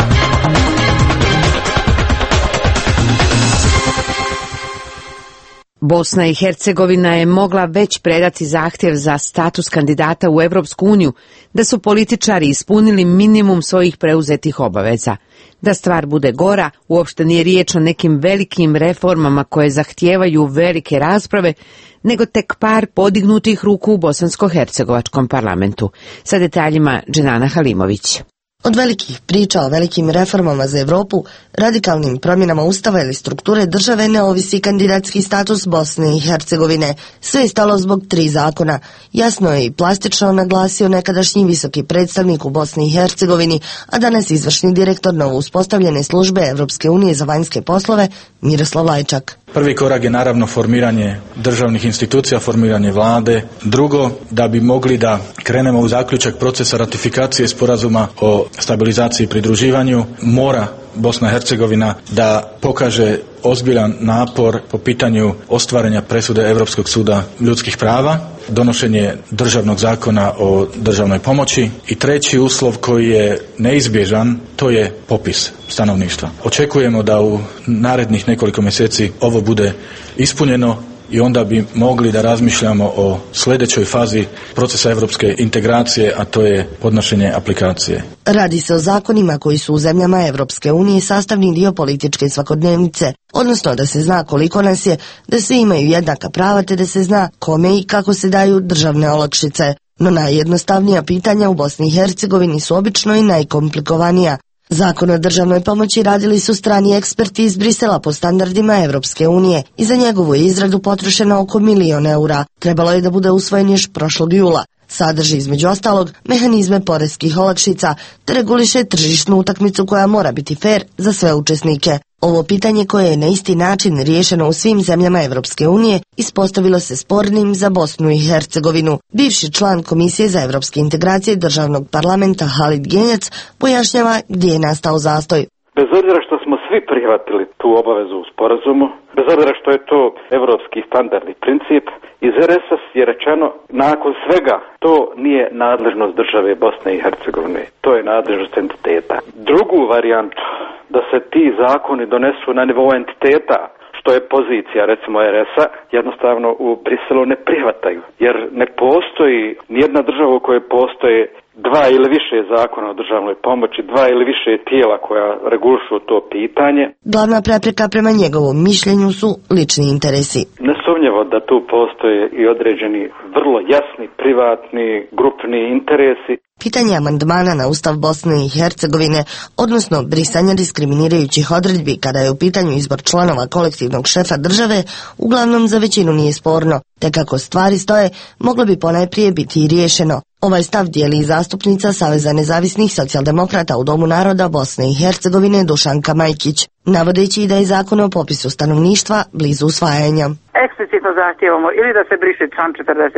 Bosna i Hercegovina je mogla već predati zahtjev za status kandidata u Evropsku uniju da su političari ispunili minimum svojih preuzetih obaveza. Da stvar bude gora, uopšte nije riječ o nekim velikim reformama koje zahtijevaju velike rasprave, nego tek par podignutih ruku u bosansko-hercegovačkom parlamentu. Sa detaljima Dženana Halimović. Od velikih priča o velikim reformama za Evropu, radikalnim promjenama ustava ili strukture države ne ovisi kandidatski status Bosne i Hercegovine. Sve je stalo zbog 3 zakona. Jasno je i plastično naglasio nekadašnji visoki predstavnik u Bosni i Hercegovini, a danas izvršni direktor novo uspostavljene službe Evropske unije za vanjske poslove Miroslav Lajčak. Prvi korak je naravno formiranje državnih institucija, formiranje vlade. Drugo, da bi mogli da krenemo u zaključak procesa ratifikacije sporazuma o stabilizaciji i pridruživanju, mora Bosna i Hercegovina da pokaže ozbiljan napor po pitanju ostvarenja presude Europskog suda ljudskih prava, donošenje državnog zakona o državnoj pomoći i treći uslov koji je neizbježan, to je popis stanovništva. Očekujemo da u narednih nekoliko mjeseci ovo bude ispunjeno i onda bi mogli da razmišljamo o sljedećoj fazi procesa europske integracije, a to je podnošenje aplikacije. Radi se o zakonima koji su u zemljama Evropske unije sastavni dio političke svakodnevnice, odnosno da se zna koliko nas je, da svi imaju jednaka prava te da se zna kome i kako se daju državne olakšice. No najjednostavnija pitanja u Bosni i Hercegovini su obično i najkomplikovanija. Zakon o državnoj pomoći radili su strani eksperti iz Brisela po standardima Evropske unije i za njegovu izradu potrošeno oko 1 milion eura. Trebalo je da bude usvojen još prošlog jula. Sadrži između ostalog mehanizme poreskih olakšica te reguliše tržišnu utakmicu koja mora biti fer za sve učesnike. Ovo pitanje koje je na isti način riješeno u svim zemljama Evropske unije ispostavilo se spornim za Bosnu i Hercegovinu. Bivši član Komisije za evropske integracije državnog parlamenta Halid Genjac pojašnjava gdje je nastao zastoj. Bez obzira što smo svi prihvatili tu obavezu u sporazumu, bez obzira što je to evropski standardni princip, iz RSS je rečeno nakon svega to nije nadležnost države Bosne i Hercegovine, to je nadležnost entiteta. Drugu varijantu da se ti zakoni donesu na nivou entiteta, što je pozicija recimo RS-a, jednostavno u Briselu ne prihvataju, jer ne postoji nijedna država u kojoj postoje 2 ili više zakona o državnoj pomoći, 2 ili više tijela koja regulišu to pitanje. Glavna prepreka prema njegovom mišljenju su lični interesi. Nesumnjivo da tu postoje i određeni vrlo jasni, privatni, grupni interesi. Pitanje amandmana na Ustav Bosne i Hercegovine, odnosno brisanja diskriminirajućih odredbi kada je u pitanju izbor članova kolektivnog šefa države, uglavnom za većinu nije sporno, te kako stvari stoje, moglo bi ponajprije biti i riješeno. Ovaj stav dijeli i zastupnica Saveza nezavisnih socijaldemokrata u Domu naroda Bosne i Hercegovine Dušanka Majkić, navodeći da je zakon o popisu stanovništva blizu usvajanja. Eksplicitno zahtijevamo ili da se briše član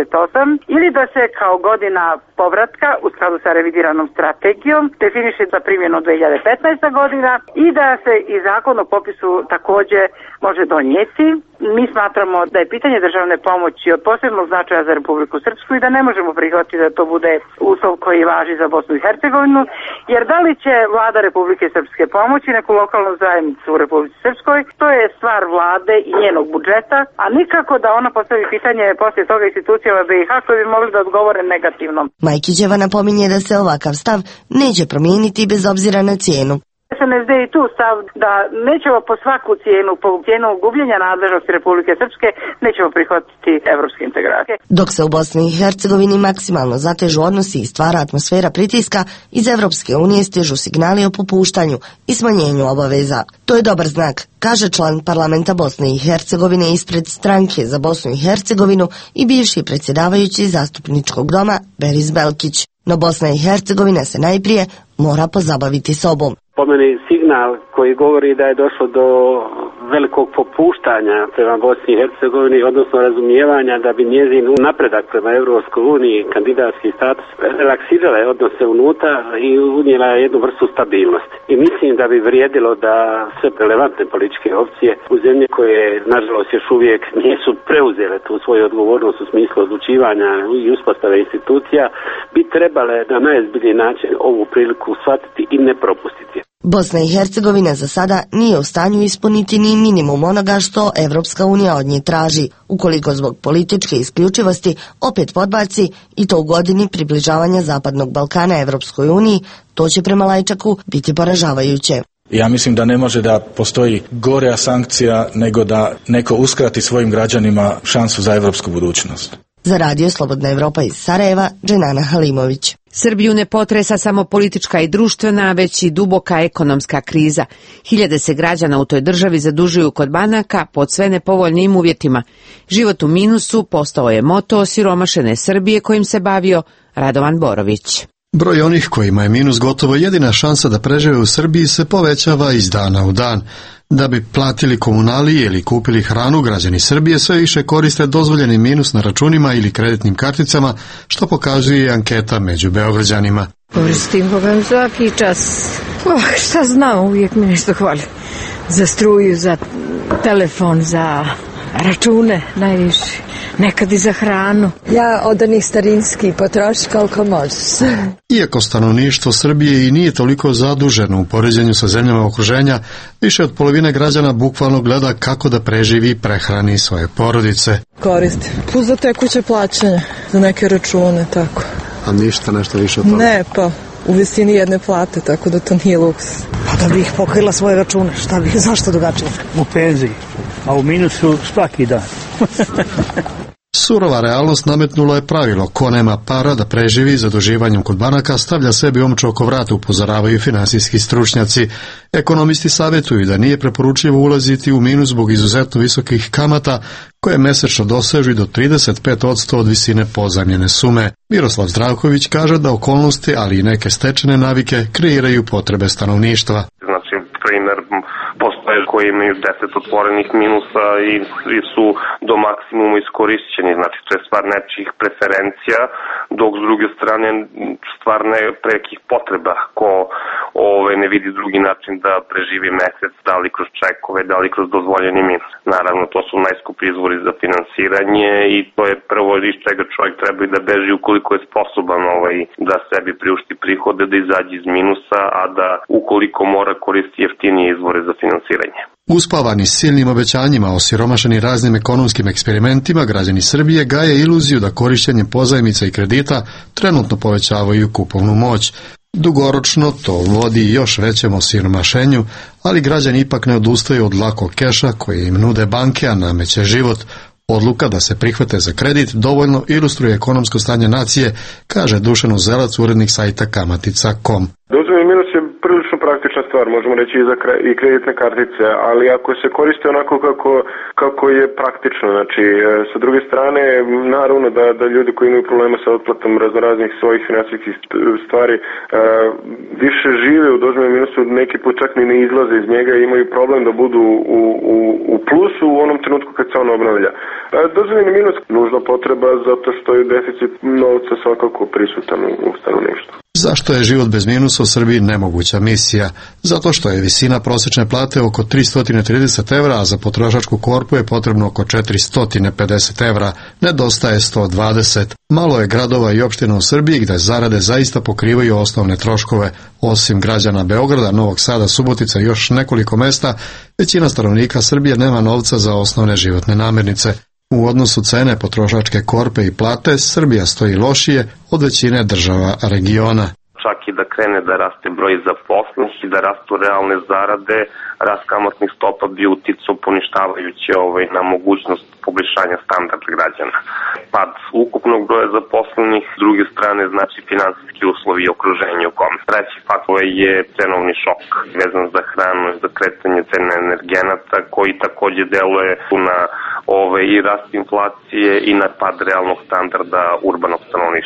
48 ili da se kao godina povratka u skladu sa revidiranom strategijom definiše za primjenu 2015. godina i da se i zakon o popisu također može donijeti. Mi smatramo da je pitanje državne pomoći od posebnog značaja za Republiku Srpsku i da ne možemo prihvatiti da to bude uslov koji važi za Bosnu i Hercegovinu, jer da li će vlada Republike Srpske pomoći neku lokalnu zajednicu u Republici Srpskoj, to je stvar vlade i njenog budžeta, a nikako da ona postavi pitanje poslije toga institucijama BiH koji bi mogli da odgovore negativno. Majkićeva napominje da se ovakav stav neće promijeniti bez obzira na cijenu. SNSD i tu stav da nećemo po svaku cijenu, po cijenu gubljenja nadležnosti Republike Srpske, nećemo prihvatiti evropske integracije. Dok se u Bosni i Hercegovini maksimalno zatežu odnosi i stvara atmosfera pritiska, iz Evropske unije stižu signali o popuštanju i smanjenju obaveza. To je dobar znak, kaže član parlamenta Bosne i Hercegovine ispred stranke za Bosnu i Hercegovinu i bivši predsjedavajući zastupničkog doma Beris Belkić. No Bosna i Hercegovina se najprije mora pozabaviti sobom. Po meni signal koji govori da je došlo do velikog popuštanja prema Bosni i Hercegovini, odnosno razumijevanja da bi njezin napredak prema Europskoj uniji, kandidatski status, relaksirala je odnose unutra i unijela jednu vrstu stabilnosti. I mislim da bi vrijedilo da sve relevantne političke opcije u zemlji koje, nažalost, još uvijek nisu preuzele tu svoju odgovornost u smislu odlučivanja i uspostave institucija, bi trebale na najozbiljniji način ovu priliku shvatiti i ne propustiti. Bosna i Hercegovina za sada nije u stanju ispuniti ni minimum onoga što Evropska unija od nje traži, ukoliko zbog političke isključivosti opet podbaci i to u godini približavanja Zapadnog Balkana Evropskoj uniji, to će prema Lajčaku biti poražavajuće. Ja mislim da ne može da postoji goreja sankcija nego da neko uskrati svojim građanima šansu za evropsku budućnost. Za Radio Slobodna Evropa iz Sarajeva, Dženana Halimović. Srbiju ne potresa samo politička i društvena, već i duboka ekonomska kriza. Hiljade se građana u toj državi zadužuju kod banaka pod sve nepovoljnim uvjetima. Život u minusu postao je moto osiromašene Srbije kojim se bavio Radovan Borović. Broj onih kojima je minus gotovo jedina šansa da prežive u Srbiji se povećava iz dana u dan. Da bi platili komunalije ili kupili hranu, građani Srbije sve više koriste dozvoljeni minus na računima ili kreditnim karticama, što pokazuje i anketa među Beograđanima. Koristim Boga svaki čas. Šta znam, uvijek mi nešto hvali. Za struju, za telefon, za račune najviše. Nekad i za hranu. Ja od onih starinskih potroši koliko možeš. Iako stanovništvo Srbije i nije toliko zaduženo u poređenju sa zemljama okruženja, više od polovine građana bukvalno gleda kako da preživi i prehrani svoje porodice. Koristim. Plus za tekuće plaćanje, za neke račune, tako. A ništa nešto više od toga? Ne, pa u visini jedne plate, tako da to nije luks. Pa da bih pokrila svoje račune, šta bih, zašto drugačije? U penziji, a u minusu svaki dan. Surova realnost nametnula je pravilo: ko nema para da preživi zaduživanjem kod banaka, stavlja sebi omču oko vrata, upozoravaju finansijski stručnjaci. Ekonomisti savjetuju da nije preporučljivo ulaziti u minus zbog izuzetno visokih kamata, koje mesečno dosežu do 35% od visine pozajmljene sume. Miroslav Zdravković kaže da okolnosti, ali i neke stečene navike kreiraju potrebe stanovništva. Znači, primjer, postoje koji imaju 10 otvorenih minusa i su do maksimuma iskorišćeni. Znači, to je stvar nečih preferencija, dok s druge strane stvar prekih potreba ko ne vidi drugi način da preživi mesec, da li kroz čekove, da li kroz dozvoljeni minus. Naravno, to su najskuplji izvori za finansiranje i to je prvo iz čega čovjek treba i da beži ukoliko je sposoban da sebi priušti prihode, da izađe iz minusa, a da ukoliko mora koristi jeftinije izvore za finansiranje. Uspavani silnim obećanjima, osiromašeni raznim ekonomskim eksperimentima, građani Srbije gaje iluziju da korišćenjem pozajmica i kredita trenutno povećavaju kupovnu moć. Dugoročno to vodi još većem osiromašenju, ali građani ipak ne odustaju od lakog keša koje im nude banke, a nameće život. Odluka da se prihvate za kredit dovoljno ilustruje ekonomsko stanje nacije, kaže Dušan Uzelac, urednik sajta Kamatica.com. Dozvoljeni minus je prilično praktična stvar, možemo reći i kreditne kartice, ali ako se koriste onako kako je praktično, znači sa druge strane naravno da ljudi koji imaju problema sa otplatom raznoraznih svojih finansijskih stvari više žive u dozvoljenom minusu, neki put čak ni ne izlaze iz njega i imaju problem da budu u plusu u onom trenutku kad se on obnavlja. Dozvoljeni minus nužna potreba zato što je deficit novca svakako prisutan u stanovništvu. Zašto je život bez minusa u Srbiji nemoguća misija? Zato što je visina prosječne plate oko 330 evra, a za potrošačku korpu je potrebno oko 450 evra. Nedostaje 120. Malo je gradova i opština u Srbiji gde zarade zaista pokrivaju osnovne troškove. Osim građana Beograda, Novog Sada, Subotica i još nekoliko mesta, većina stanovnika Srbije nema novca za osnovne životne namirnice. U odnosu cene potrošačke korpe i plate, Srbija stoji lošije od većine država regiona. Čak i da krene da raste broj zaposlenih i da rastu realne zarade, rast kamatnih stopa bi uticao poništavajuće na mogućnost poboljšanja standarda građana. Pad ukupnog broja zaposlenih, s druge strane znači finansijski uslovi i okruženje u kome. Treći faktor je cenovni šok vezan za hranu i za kretanje cene energenata koji takođe deluje na i rast inflacije i na pad realnog standarda urbanog stanovništva.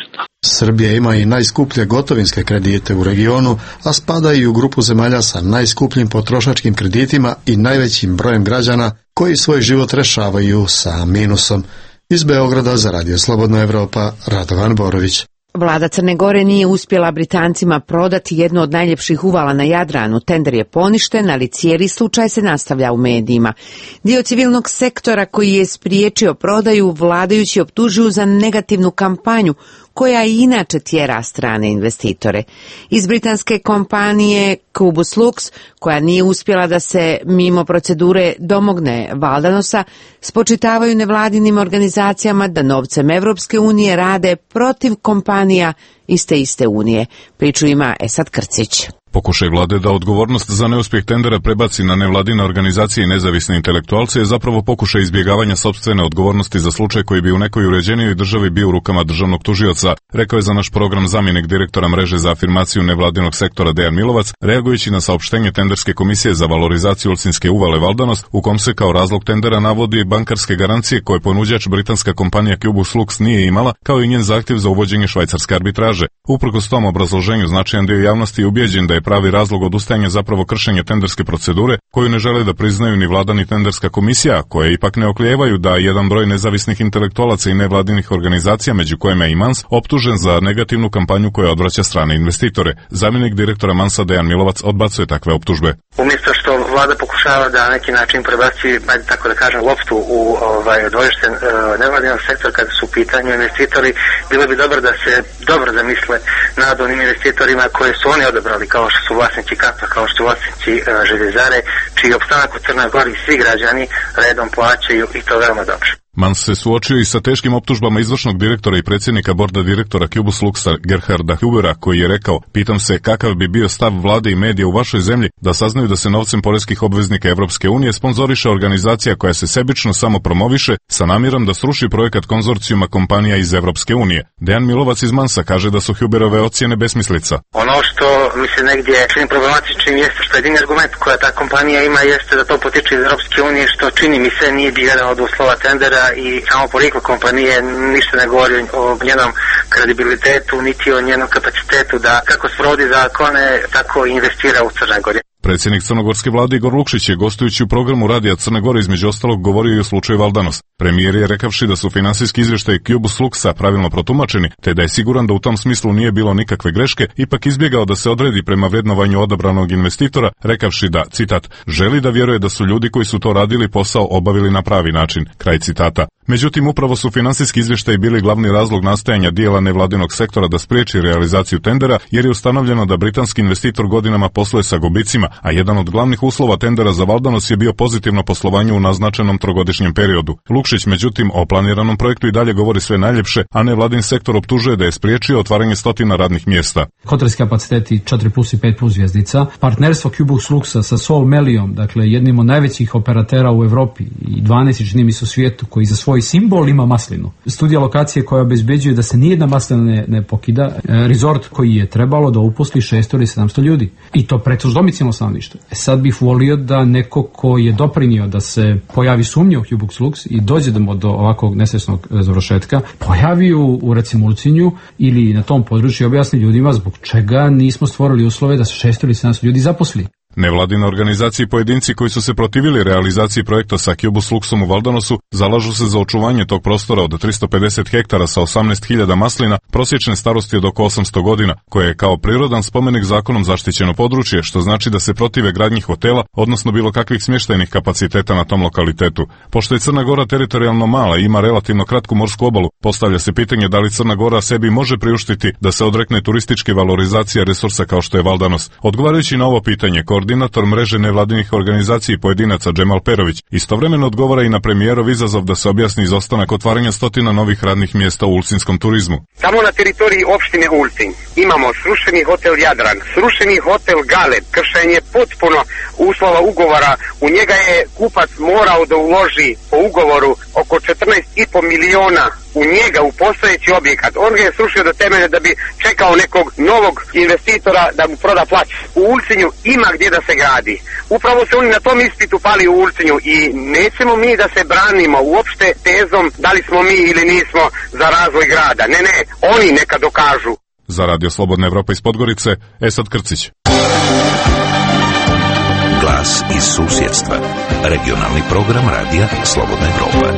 Srbija ima i najskuplje gotovinske kredite u regionu, a spada i u grupu zemalja sa najskupljim potrošačkim kreditima i najvećim brojem građana koji svoj život rešavaju sa minusom. Iz Beograda za Radio Slobodna Evropa, Radovan Borović. Vlada Crne Gore nije uspjela Britancima prodati jednu od najljepših uvala na Jadranu. Tender je poništen, ali cijeli slučaj se nastavlja u medijima. Dio civilnog sektora koji je spriječio prodaju vladajući optužuju za negativnu kampanju koja i inače tjera strane investitore. Iz britanske kompanije Cubus Lux, koja nije uspjela da se mimo procedure domogne Valdanosa, spočitavaju nevladinim organizacijama da novcem Evropske unije rade protiv kompanija iz te iste unije. Priču ima Esad Krcić. Pokušaj vlade da odgovornost za neuspjeh tendera prebaci na nevladine organizacije i nezavisne intelektualce je zapravo pokušaj izbjegavanja sopstvene odgovornosti za slučaj koji bi u nekoj uređenijoj državi bio u rukama državnog tužioca, rekao je za naš program zamjenik direktora mreže za afirmaciju nevladinog sektora Dejan Milovac, reagujući na saopštenje tenderske komisije za valorizaciju Ulcinske uvale Valdanos, u kom se kao razlog tendera navodi bankarske garancije koje ponuđač britanska kompanija Cubus Lux nije imala, kao i njen zahtjev za uvođenje švajcarske arbitraže. Uprkos tom obrazloženju, značajan dio javnosti je ubijeđen da je pravi razlog odustajanja zapravo kršenje tenderske procedure, koju ne žele da priznaju ni vlada ni tenderska komisija, koje ipak ne oklijevaju da jedan broj nezavisnih intelektualaca i nevladinih organizacija, među kojima je i Mans, optužen za negativnu kampanju koja odvraća strane investitore. Zamjenik direktora Mansa Dejan Milovac odbacuje takve optužbe. Umjesto što vlada pokušava da na neki način prebaci, tako da kažem, loptu u dvojište nevladinog sektora kada su u pitanju investitori, bilo bi dobro da se dobro zamisle nad onim investitorima koje su oni odabrali, kao što su vlasnici Kapa, kao što su vlasnici željezare, čiji opstanak u Crnoj Gori svi građani redom plaćaju i to veoma dobro. Mans se suočio i sa teškim optužbama izvršnog direktora i predsjednika borda direktora Cubus Luxa Gerharda Hubera, koji je rekao: "Pitam se kakav bi bio stav vlade i medija u vašoj zemlji da saznaju da se novcem poreskih obveznika Evropske unije sponzoriše organizacija koja se sebično samo promoviše sa namjerom da sruši projekat konzorcijuma kompanija iz Evropske unije." Dejan Milovac iz Mansa kaže da su Huberove ocjene besmislica. Ono što mi se negdje čini problematičnim jeste što jedini argument koja ta kompanija ima jeste da to potiče iz Evropske unije, što čini mi se nije bi jedan od uslova tendera i samo porijeklo kompanije ništa ne govori o njenom kredibilitetu niti o njenom kapacitetu da kako sprovodi zakone tako i investira u Crnoj Gori. Predsjednik crnogorske vlade Igor Lukšić je gostujući u programu Radija Crne Gore između ostalog govorio i o slučaju Valdanos. Premijer je rekavši da su finansijski izvještaji Cubus Luxa pravilno protumačeni, te da je siguran da u tom smislu nije bilo nikakve greške, ipak izbjegao da se odredi prema vrednovanju odabranog investitora, rekavši da, citat, želi da vjeruje da su ljudi koji su to radili posao obavili na pravi način, kraj citata. Međutim, upravo su finansijski izvještaji bili glavni razlog nastajanja dijela nevladinog sektora da spriječi realizaciju tendera, jer je ustanovljeno da britanski investitor godinama posluje sa gubicima, a jedan od glavnih uslova tendera za Valdanos je bio pozitivno poslovanje u naznačenom trogodišnjem periodu. Lukšić, međutim, o planiranom projektu i dalje govori sve najljepše, a nevladin sektor optužuje da je spriječio otvaranje stotina radnih mjesta. Hotelski kapaciteti 4+ i 5+ zvjezdica, partnerstvo Cubus Luxa sa Sol Meliom, dakle jednim od najvećih operatera u Evropi i 12 čini mi se u svijetu koji za svoj simbol ima maslinu. Studija lokacije koja obezbeđuje da se nijedna maslina ne pokida, rezort koji je trebalo da uposli 600 ili 700 ljudi. I to pretež domicilno stanovništvo. Sad bih volio da neko ko je doprinio da se pojavi sumnja u Cubus Lux i dođe do ovakvog nesvjesnog završetka, pojavi u recimo Ulcinju ili na tom području objasni ljudima zbog čega nismo stvorili uslove da se 600 ili 700 ljudi zaposli. Nevladine organizacije i pojedinci koji su se protivili realizaciji projekta sa Cubus Luxom u Valdanosu zalažu se za očuvanje tog prostora od 350 hektara sa 18.000 maslina prosječne starosti od oko 800 godina, koje je kao prirodan spomenik zakonom zaštićeno područje, što znači da se protive gradnji hotela, odnosno bilo kakvih smještajnih kapaciteta na tom lokalitetu. Pošto je Crna Gora teritorijalno mala i ima relativno kratku morsku obalu, postavlja se pitanje da li Crna Gora sebi može priuštiti da se odrekne turističke valorizacije resursa kao što je Valdanos. Odgovarajući na ovo pitanje, koordinator mreže nevladinih organizacija i pojedinaca Džemal Perović istovremeno odgovara i na premijerov izazov da se objasni izostanak otvaranja stotina novih radnih mjesta u ulcinskom turizmu. Samo na teritoriji opštine Ulcinj imamo srušeni hotel Jadran, srušeni hotel Galeb, kršenje potpuno uslova ugovora. U njega je kupac morao da uloži po ugovoru oko 14,5 miliona u njega, u postojeći objekat. On ga je srušio do temelja da bi čekao nekog novog investitora da mu proda plać. U Ulcinju ima gdje da se gradi. Upravo se oni na tom ispitu pali u Ulcinju i nećemo mi da se branimo uopšte tezom da li smo mi ili nismo za razvoj grada. Ne, oni neka dokažu. Za Radio Slobodna Evropa iz Podgorice, Esad Krcić. Glas iz susjedstva. Regionalni program Radija Slobodna Evropa.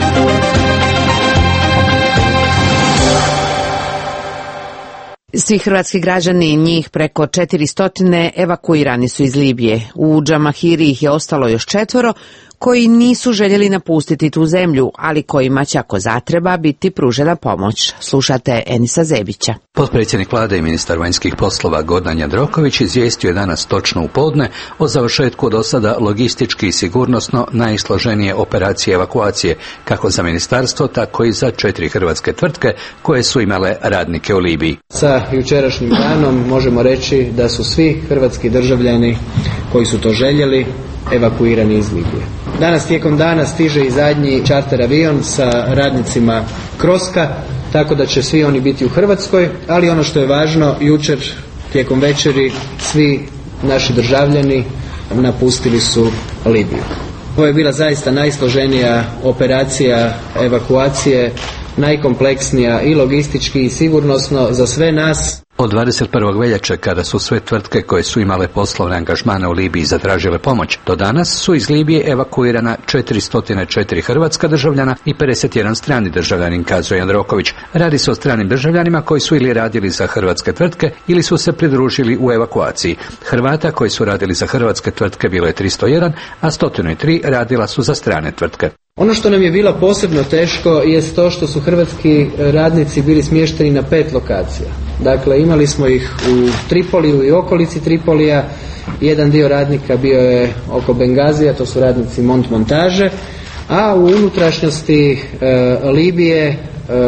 Svi hrvatski građani, njih preko 400, evakuirani su iz Libije. U Džamahiri ih je ostalo još 4 koji nisu željeli napustiti tu zemlju, ali kojima će ako zatreba biti pružena pomoć. Slušate Enisa Zebića. Potpredsjednik vlade i ministar vanjskih poslova Gordan Jandroković izvijestio je danas točno u podne o završetku do sada logistički i sigurnosno najsloženije operacije evakuacije, kako za ministarstvo, tako i za 4 hrvatske tvrtke koje su imale radnike u Libiji. Sa jučerašnjim danom možemo reći da su svi hrvatski državljani koji su to željeli evakuirani iz Libije. Danas tijekom dana stiže i zadnji čarter avion sa radnicima Kroska, tako da će svi oni biti u Hrvatskoj, ali ono što je važno, jučer tijekom večeri svi naši državljani napustili su Libiju. Ovo je bila zaista najsloženija operacija evakuacije, najkompleksnija i logistički i sigurnosno za sve nas. Od 21. veljače, kada su sve tvrtke koje su imale poslovne angažmane u Libiji zatražile pomoć, do danas su iz Libije evakuirana 404 hrvatska državljana i 51 strani državljanin, kazuje Jandroković. Radi se o stranim državljanima koji su ili radili za hrvatske tvrtke ili su se pridružili u evakuaciji. Hrvata koji su radili za hrvatske tvrtke bilo je 301, a 103 radila su za strane tvrtke. Ono što nam je bilo posebno teško je to što su hrvatski radnici bili smješteni na 5 lokacija. Dakle, imali smo ih u Tripoliju i okolici Tripolija, jedan dio radnika bio je oko Bengazija, to su radnici montaže, a u unutrašnjosti Libije,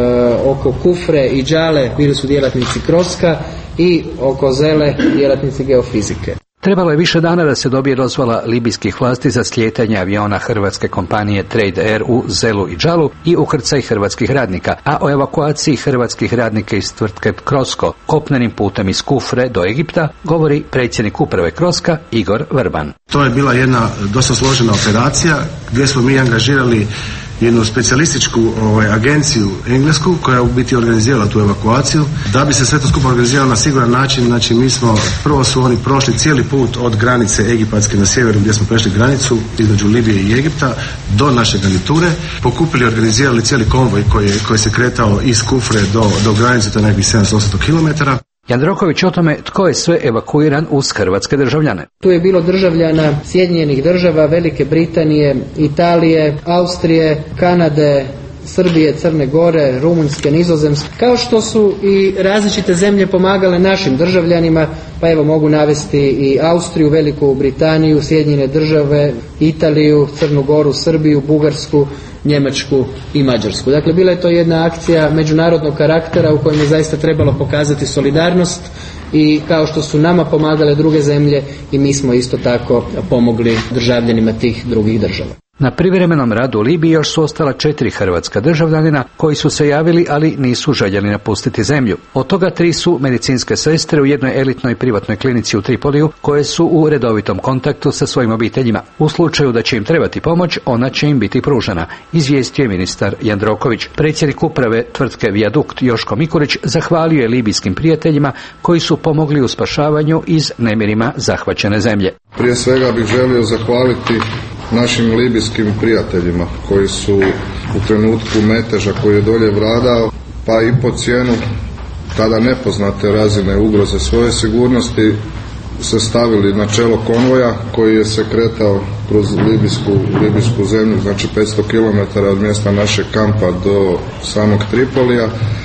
oko Kufre i Džale bili su djelatnici Kroska i oko Zele djelatnici geofizike. Trebalo je više dana da se dobije dozvola libijskih vlasti za slijetanje aviona hrvatske kompanije Trade Air u Zelu i Džalu i ukrcaj hrvatskih radnika, a o evakuaciji hrvatskih radnika iz tvrtke Krosko kopnenim putem iz Kufre do Egipta govori predsjednik uprave Kroska Igor Vrban. To je bila jedna dosta složena operacija gdje smo mi angažirali jednu specijalističku agenciju englesku koja je u biti organizirala tu evakuaciju. Da bi se sve to skupo organiziralo na siguran način, znači mi smo, prvo su oni prošli cijeli put od granice egipatske na sjeveru gdje smo prešli granicu između Libije i Egipta do naše garniture, pokupili i organizirali cijeli konvoj koji se kretao iz Kufre do granice, to je nekih 700 km. Jandroković o tome tko je sve evakuiran uz hrvatske državljane. Tu je bilo državljana Sjedinjenih država, Velike Britanije, Italije, Austrije, Kanade, Srbije, Crne Gore, Rumunjske, Nizozemske, kao što su i različite zemlje pomagale našim državljanima, pa evo mogu navesti i Austriju, Veliku Britaniju, Sjedinjene države, Italiju, Crnu Goru, Srbiju, Bugarsku, Njemačku i Mađarsku. Dakle, bila je to jedna akcija međunarodnog karaktera u kojem je zaista trebalo pokazati solidarnost i kao što su nama pomagale druge zemlje i mi smo isto tako pomogli državljanima tih drugih država. Na privremenom radu u Libiji još su ostala 4 hrvatska državljanina koji su se javili, ali nisu željeli napustiti zemlju. Od toga 3 su medicinske sestre u jednoj elitnoj privatnoj klinici u Tripoliju koje su u redovitom kontaktu sa svojim obiteljima. U slučaju da će im trebati pomoć, ona će im biti pružena, izvijestio je ministar Jandroković. Predsjednik uprave tvrtke Viadukt Joško Mikulić zahvalio je libijskim prijateljima koji su pomogli u spašavanju iz nemirima zahvaćene zemlje. Prije svega bih želio zahvaliti našim libijskim prijateljima koji su u trenutku meteža koji je dolje vladao, pa i po cijenu tada nepoznate razine ugroze svoje sigurnosti, se stavili na čelo konvoja koji je se kretao kroz libijsku zemlju, znači 500 km od mjesta našeg kampa do samog Tripolija,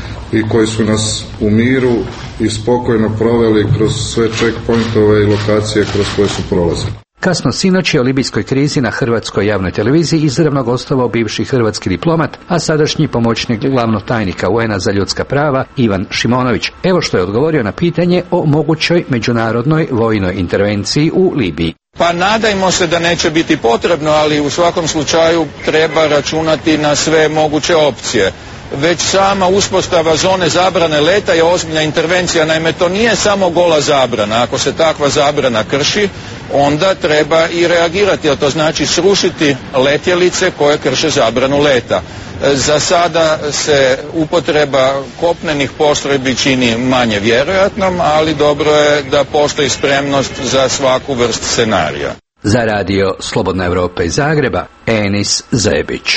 i koji su nas u miru i spokojno proveli kroz sve checkpointove i lokacije kroz koje su prolazili. Kasno sinoć je o libijskoj krizi na hrvatskoj javnoj televiziji izravno gostovao bivši hrvatski diplomat, a sadašnji pomoćnik glavnog tajnika UN-a za ljudska prava Ivan Šimonović. Evo što je odgovorio na pitanje o mogućoj međunarodnoj vojnoj intervenciji u Libiji. Pa nadajmo se da neće biti potrebno, ali u svakom slučaju treba računati na sve moguće opcije. već sama uspostava zone zabrane leta je ozbiljna intervencija. Naime, to nije samo gola zabrana. Ako se takva zabrana krši, onda treba i reagirati, a to znači srušiti letjelice koje krše zabranu leta. Za sada se upotreba kopnenih postrojbi čini manje vjerojatnom, ali dobro je da postoji spremnost za svaku vrst scenarija. Za radio Slobodna Evropa iz Zagreba, Enis Zebić.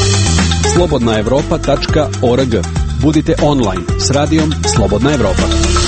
slobodnaevropa.org. Budite online s radijom Slobodna Evropa.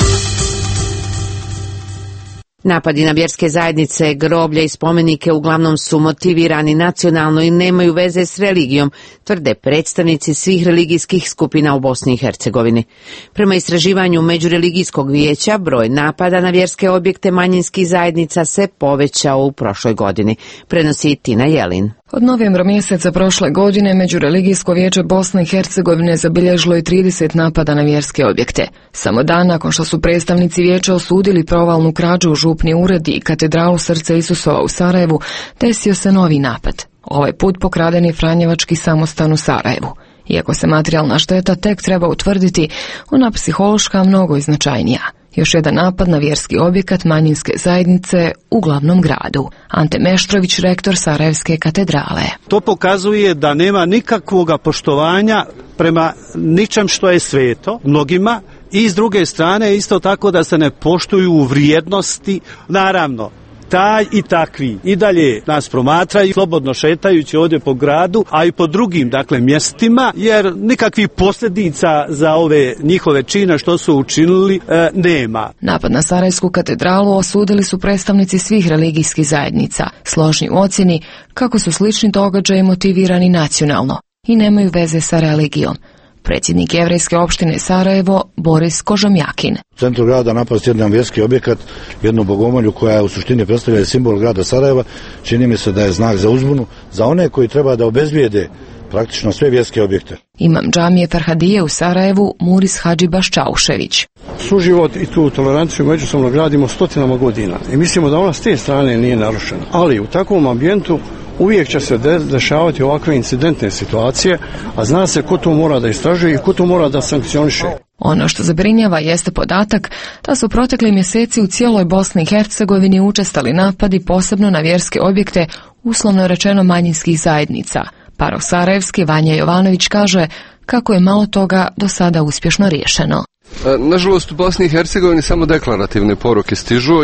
Napadi na vjerske zajednice, groblja i spomenike uglavnom su motivirani nacionalno i nemaju veze s religijom, tvrde predstavnici svih religijskih skupina u Bosni i Hercegovini. Prema istraživanju Međureligijskog vijeća, broj napada na vjerske objekte manjinskih zajednica se povećao u prošloj godini, prenosi Tina Jelin. Od novembra mjeseca prošle godine Međureligijsko vijeće Bosne i Hercegovine zabilježilo je 30 napada na vjerske objekte. Samo dan nakon što su predstavnici vijeća osudili provalnu krađu u župni ured i katedralu Srca Isusova u Sarajevu, desio se novi napad. Ovaj put pokraden je Franjevački samostan u Sarajevu. Iako se materijalna šteta tek treba utvrditi, ona psihološka mnogo i značajnija. Još jedan napad na vjerski objekat manjinske zajednice u glavnom gradu. Ante Meštrović, rektor Sarajevske katedrale. To pokazuje da nema nikakvog poštovanja prema ničem što je sveto mnogima, i s druge strane isto tako da se ne poštuju vrijednosti. Naravno, taj i takvi i dalje nas promatraju, slobodno šetajući ovdje po gradu, a i po drugim, mjestima, jer nikakvih posljedica za ove njihove čine što su učinili nema. Napad na Sarajevsku katedralu osudili su predstavnici svih religijskih zajednica, složni u ocjeni kako su slični događaji motivirani nacionalno i nemaju veze sa religijom. Predsjednik jevrejske opštine Sarajevo, Boris Kožomjakin. U centru grada napast jedan vjerski objekat, jednu bogomolju koja u suštini predstavlja simbol grada Sarajeva, čini mi se da je znak za uzbunu, za one koji treba da obezbijede praktično sve vjerske objekte. Imam džamije Farhadije u Sarajevu, Muris Hadžibaš Čaušević. Suživot i tu toleranciju međusobno gradimo stotinama godina i mislimo da ona s te strane nije narušena. Ali u takvom ambijentu uvijek će se dešavati ovakve incidentne situacije, a zna se ko to mora da istražuje i ko to mora da sankcioniše. Ono što zabrinjava jeste podatak da su protekli mjeseci u cijeloj Bosni i Hercegovini učestali napadi posebno na vjerske objekte, uslovno rečeno manjinskih zajednica. Parok Sarajevski Vanja Jovanović kaže kako je malo toga do sada uspješno riješeno. Nažalost, u Bosni i Hercegovini samo deklarativne poruke stižu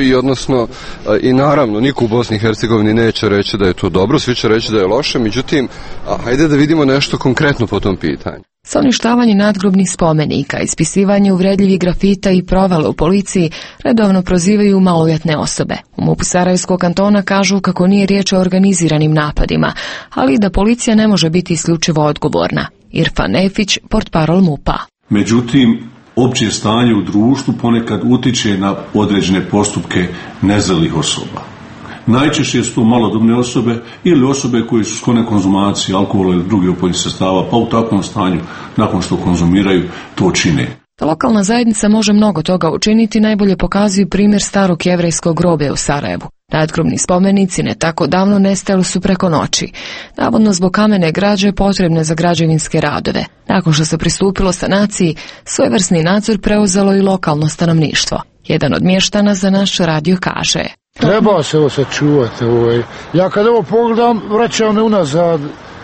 i naravno niko u Bosni i Hercegovini neće reći da je to dobro, svi će reći da je loše, međutim, hajde da vidimo nešto konkretno po tom pitanju. Sa uništavanje nadgrobnih spomenika, ispisivanje uvredljivih grafita i provale u policiji redovno prozivaju maloljetne osobe. U MUP-u Sarajevskog kantona kažu kako nije riječ o organiziranim napadima, ali da policija ne može biti isključivo odgovorna. Irfan Nefić, portparol MUP-a. Međutim, opće stanje u društvu ponekad utiče na određene postupke nezrelih osoba. Najčešće su to malodobne osobe ili osobe koje su sklone konzumaciji alkohola ili drugih opojnih sredstava, pa u takvom stanju, nakon što konzumiraju, to čine. Lokalna zajednica može mnogo toga učiniti, najbolje pokazuju primjer starog jevrejskog groblja u Sarajevu. Nadgrobni spomenici ne tako davno nestali su preko noći, navodno zbog kamene građe potrebne za građevinske radove. Nakon što se pristupilo sanaciji, svojevrsni nadzor preuzelo i lokalno stanovništvo. Jedan od mještana za naš radio kaže: Treba se ovo sačuvati. Ja kad ovo pogledam, vraćam me unazad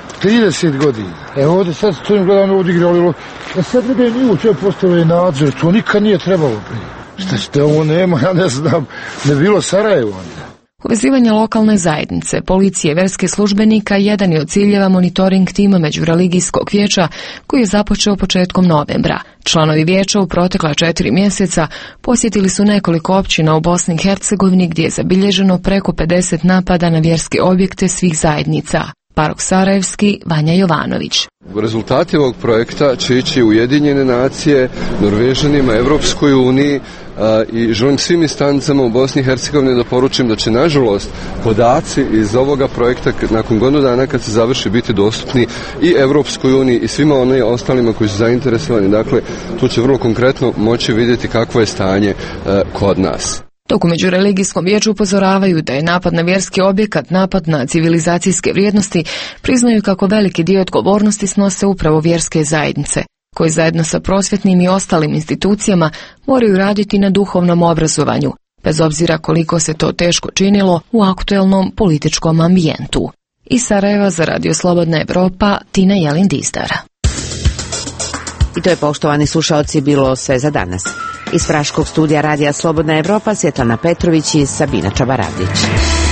30 godina. Ovdje sad stojim, gledam ovdje igrali. Sad ne bi nju, to je postavljeno nadzor, to nikad nije trebalo prije. Šta ovo nema, ja ne znam, ne bilo Sarajevo onda. Uvezivanje lokalne zajednice, policije, verske službenika jedan je od ciljeva monitoring tima Međureligijskog vijeća koji je započeo početkom novembra. Članovi vijeća u protekla 4 mjeseca posjetili su nekoliko općina u Bosni i Hercegovini gdje je zabilježeno preko 50 napada na vjerske objekte svih zajednica. Parok Sarajevski Vanja Jovanović. Rezultati ovog projekta će ići u Ujedinjene nacije, Norvežanima, Evropskoj uniji i želim svim instancama u Bosni i Hercegovini da poručim da će nažalost podaci iz ovoga projekta nakon godinu dana kad se završi biti dostupni i Evropskoj uniji i svima onim ostalima koji su zainteresovani. Dakle, tu će vrlo konkretno moći vidjeti kakvo je stanje kod nas. Dok u Međureligijskom vijeću upozoravaju da je napad na vjerski objekat napad na civilizacijske vrijednosti, priznaju kako veliki dio odgovornosti snose upravo vjerske zajednice. koji zajedno sa prosvjetnim i ostalim institucijama moraju raditi na duhovnom obrazovanju, bez obzira koliko se to teško činilo u aktuelnom političkom ambijentu. Iz Sarajeva za Radio Slobodna Evropa, Tina Jelin-Dizdar. I to je, poštovani slušaoci, bilo sve za danas. Iz Praškog studija Radija Slobodna Evropa, Svjetlana Petrović i Sabina Čabaravljić.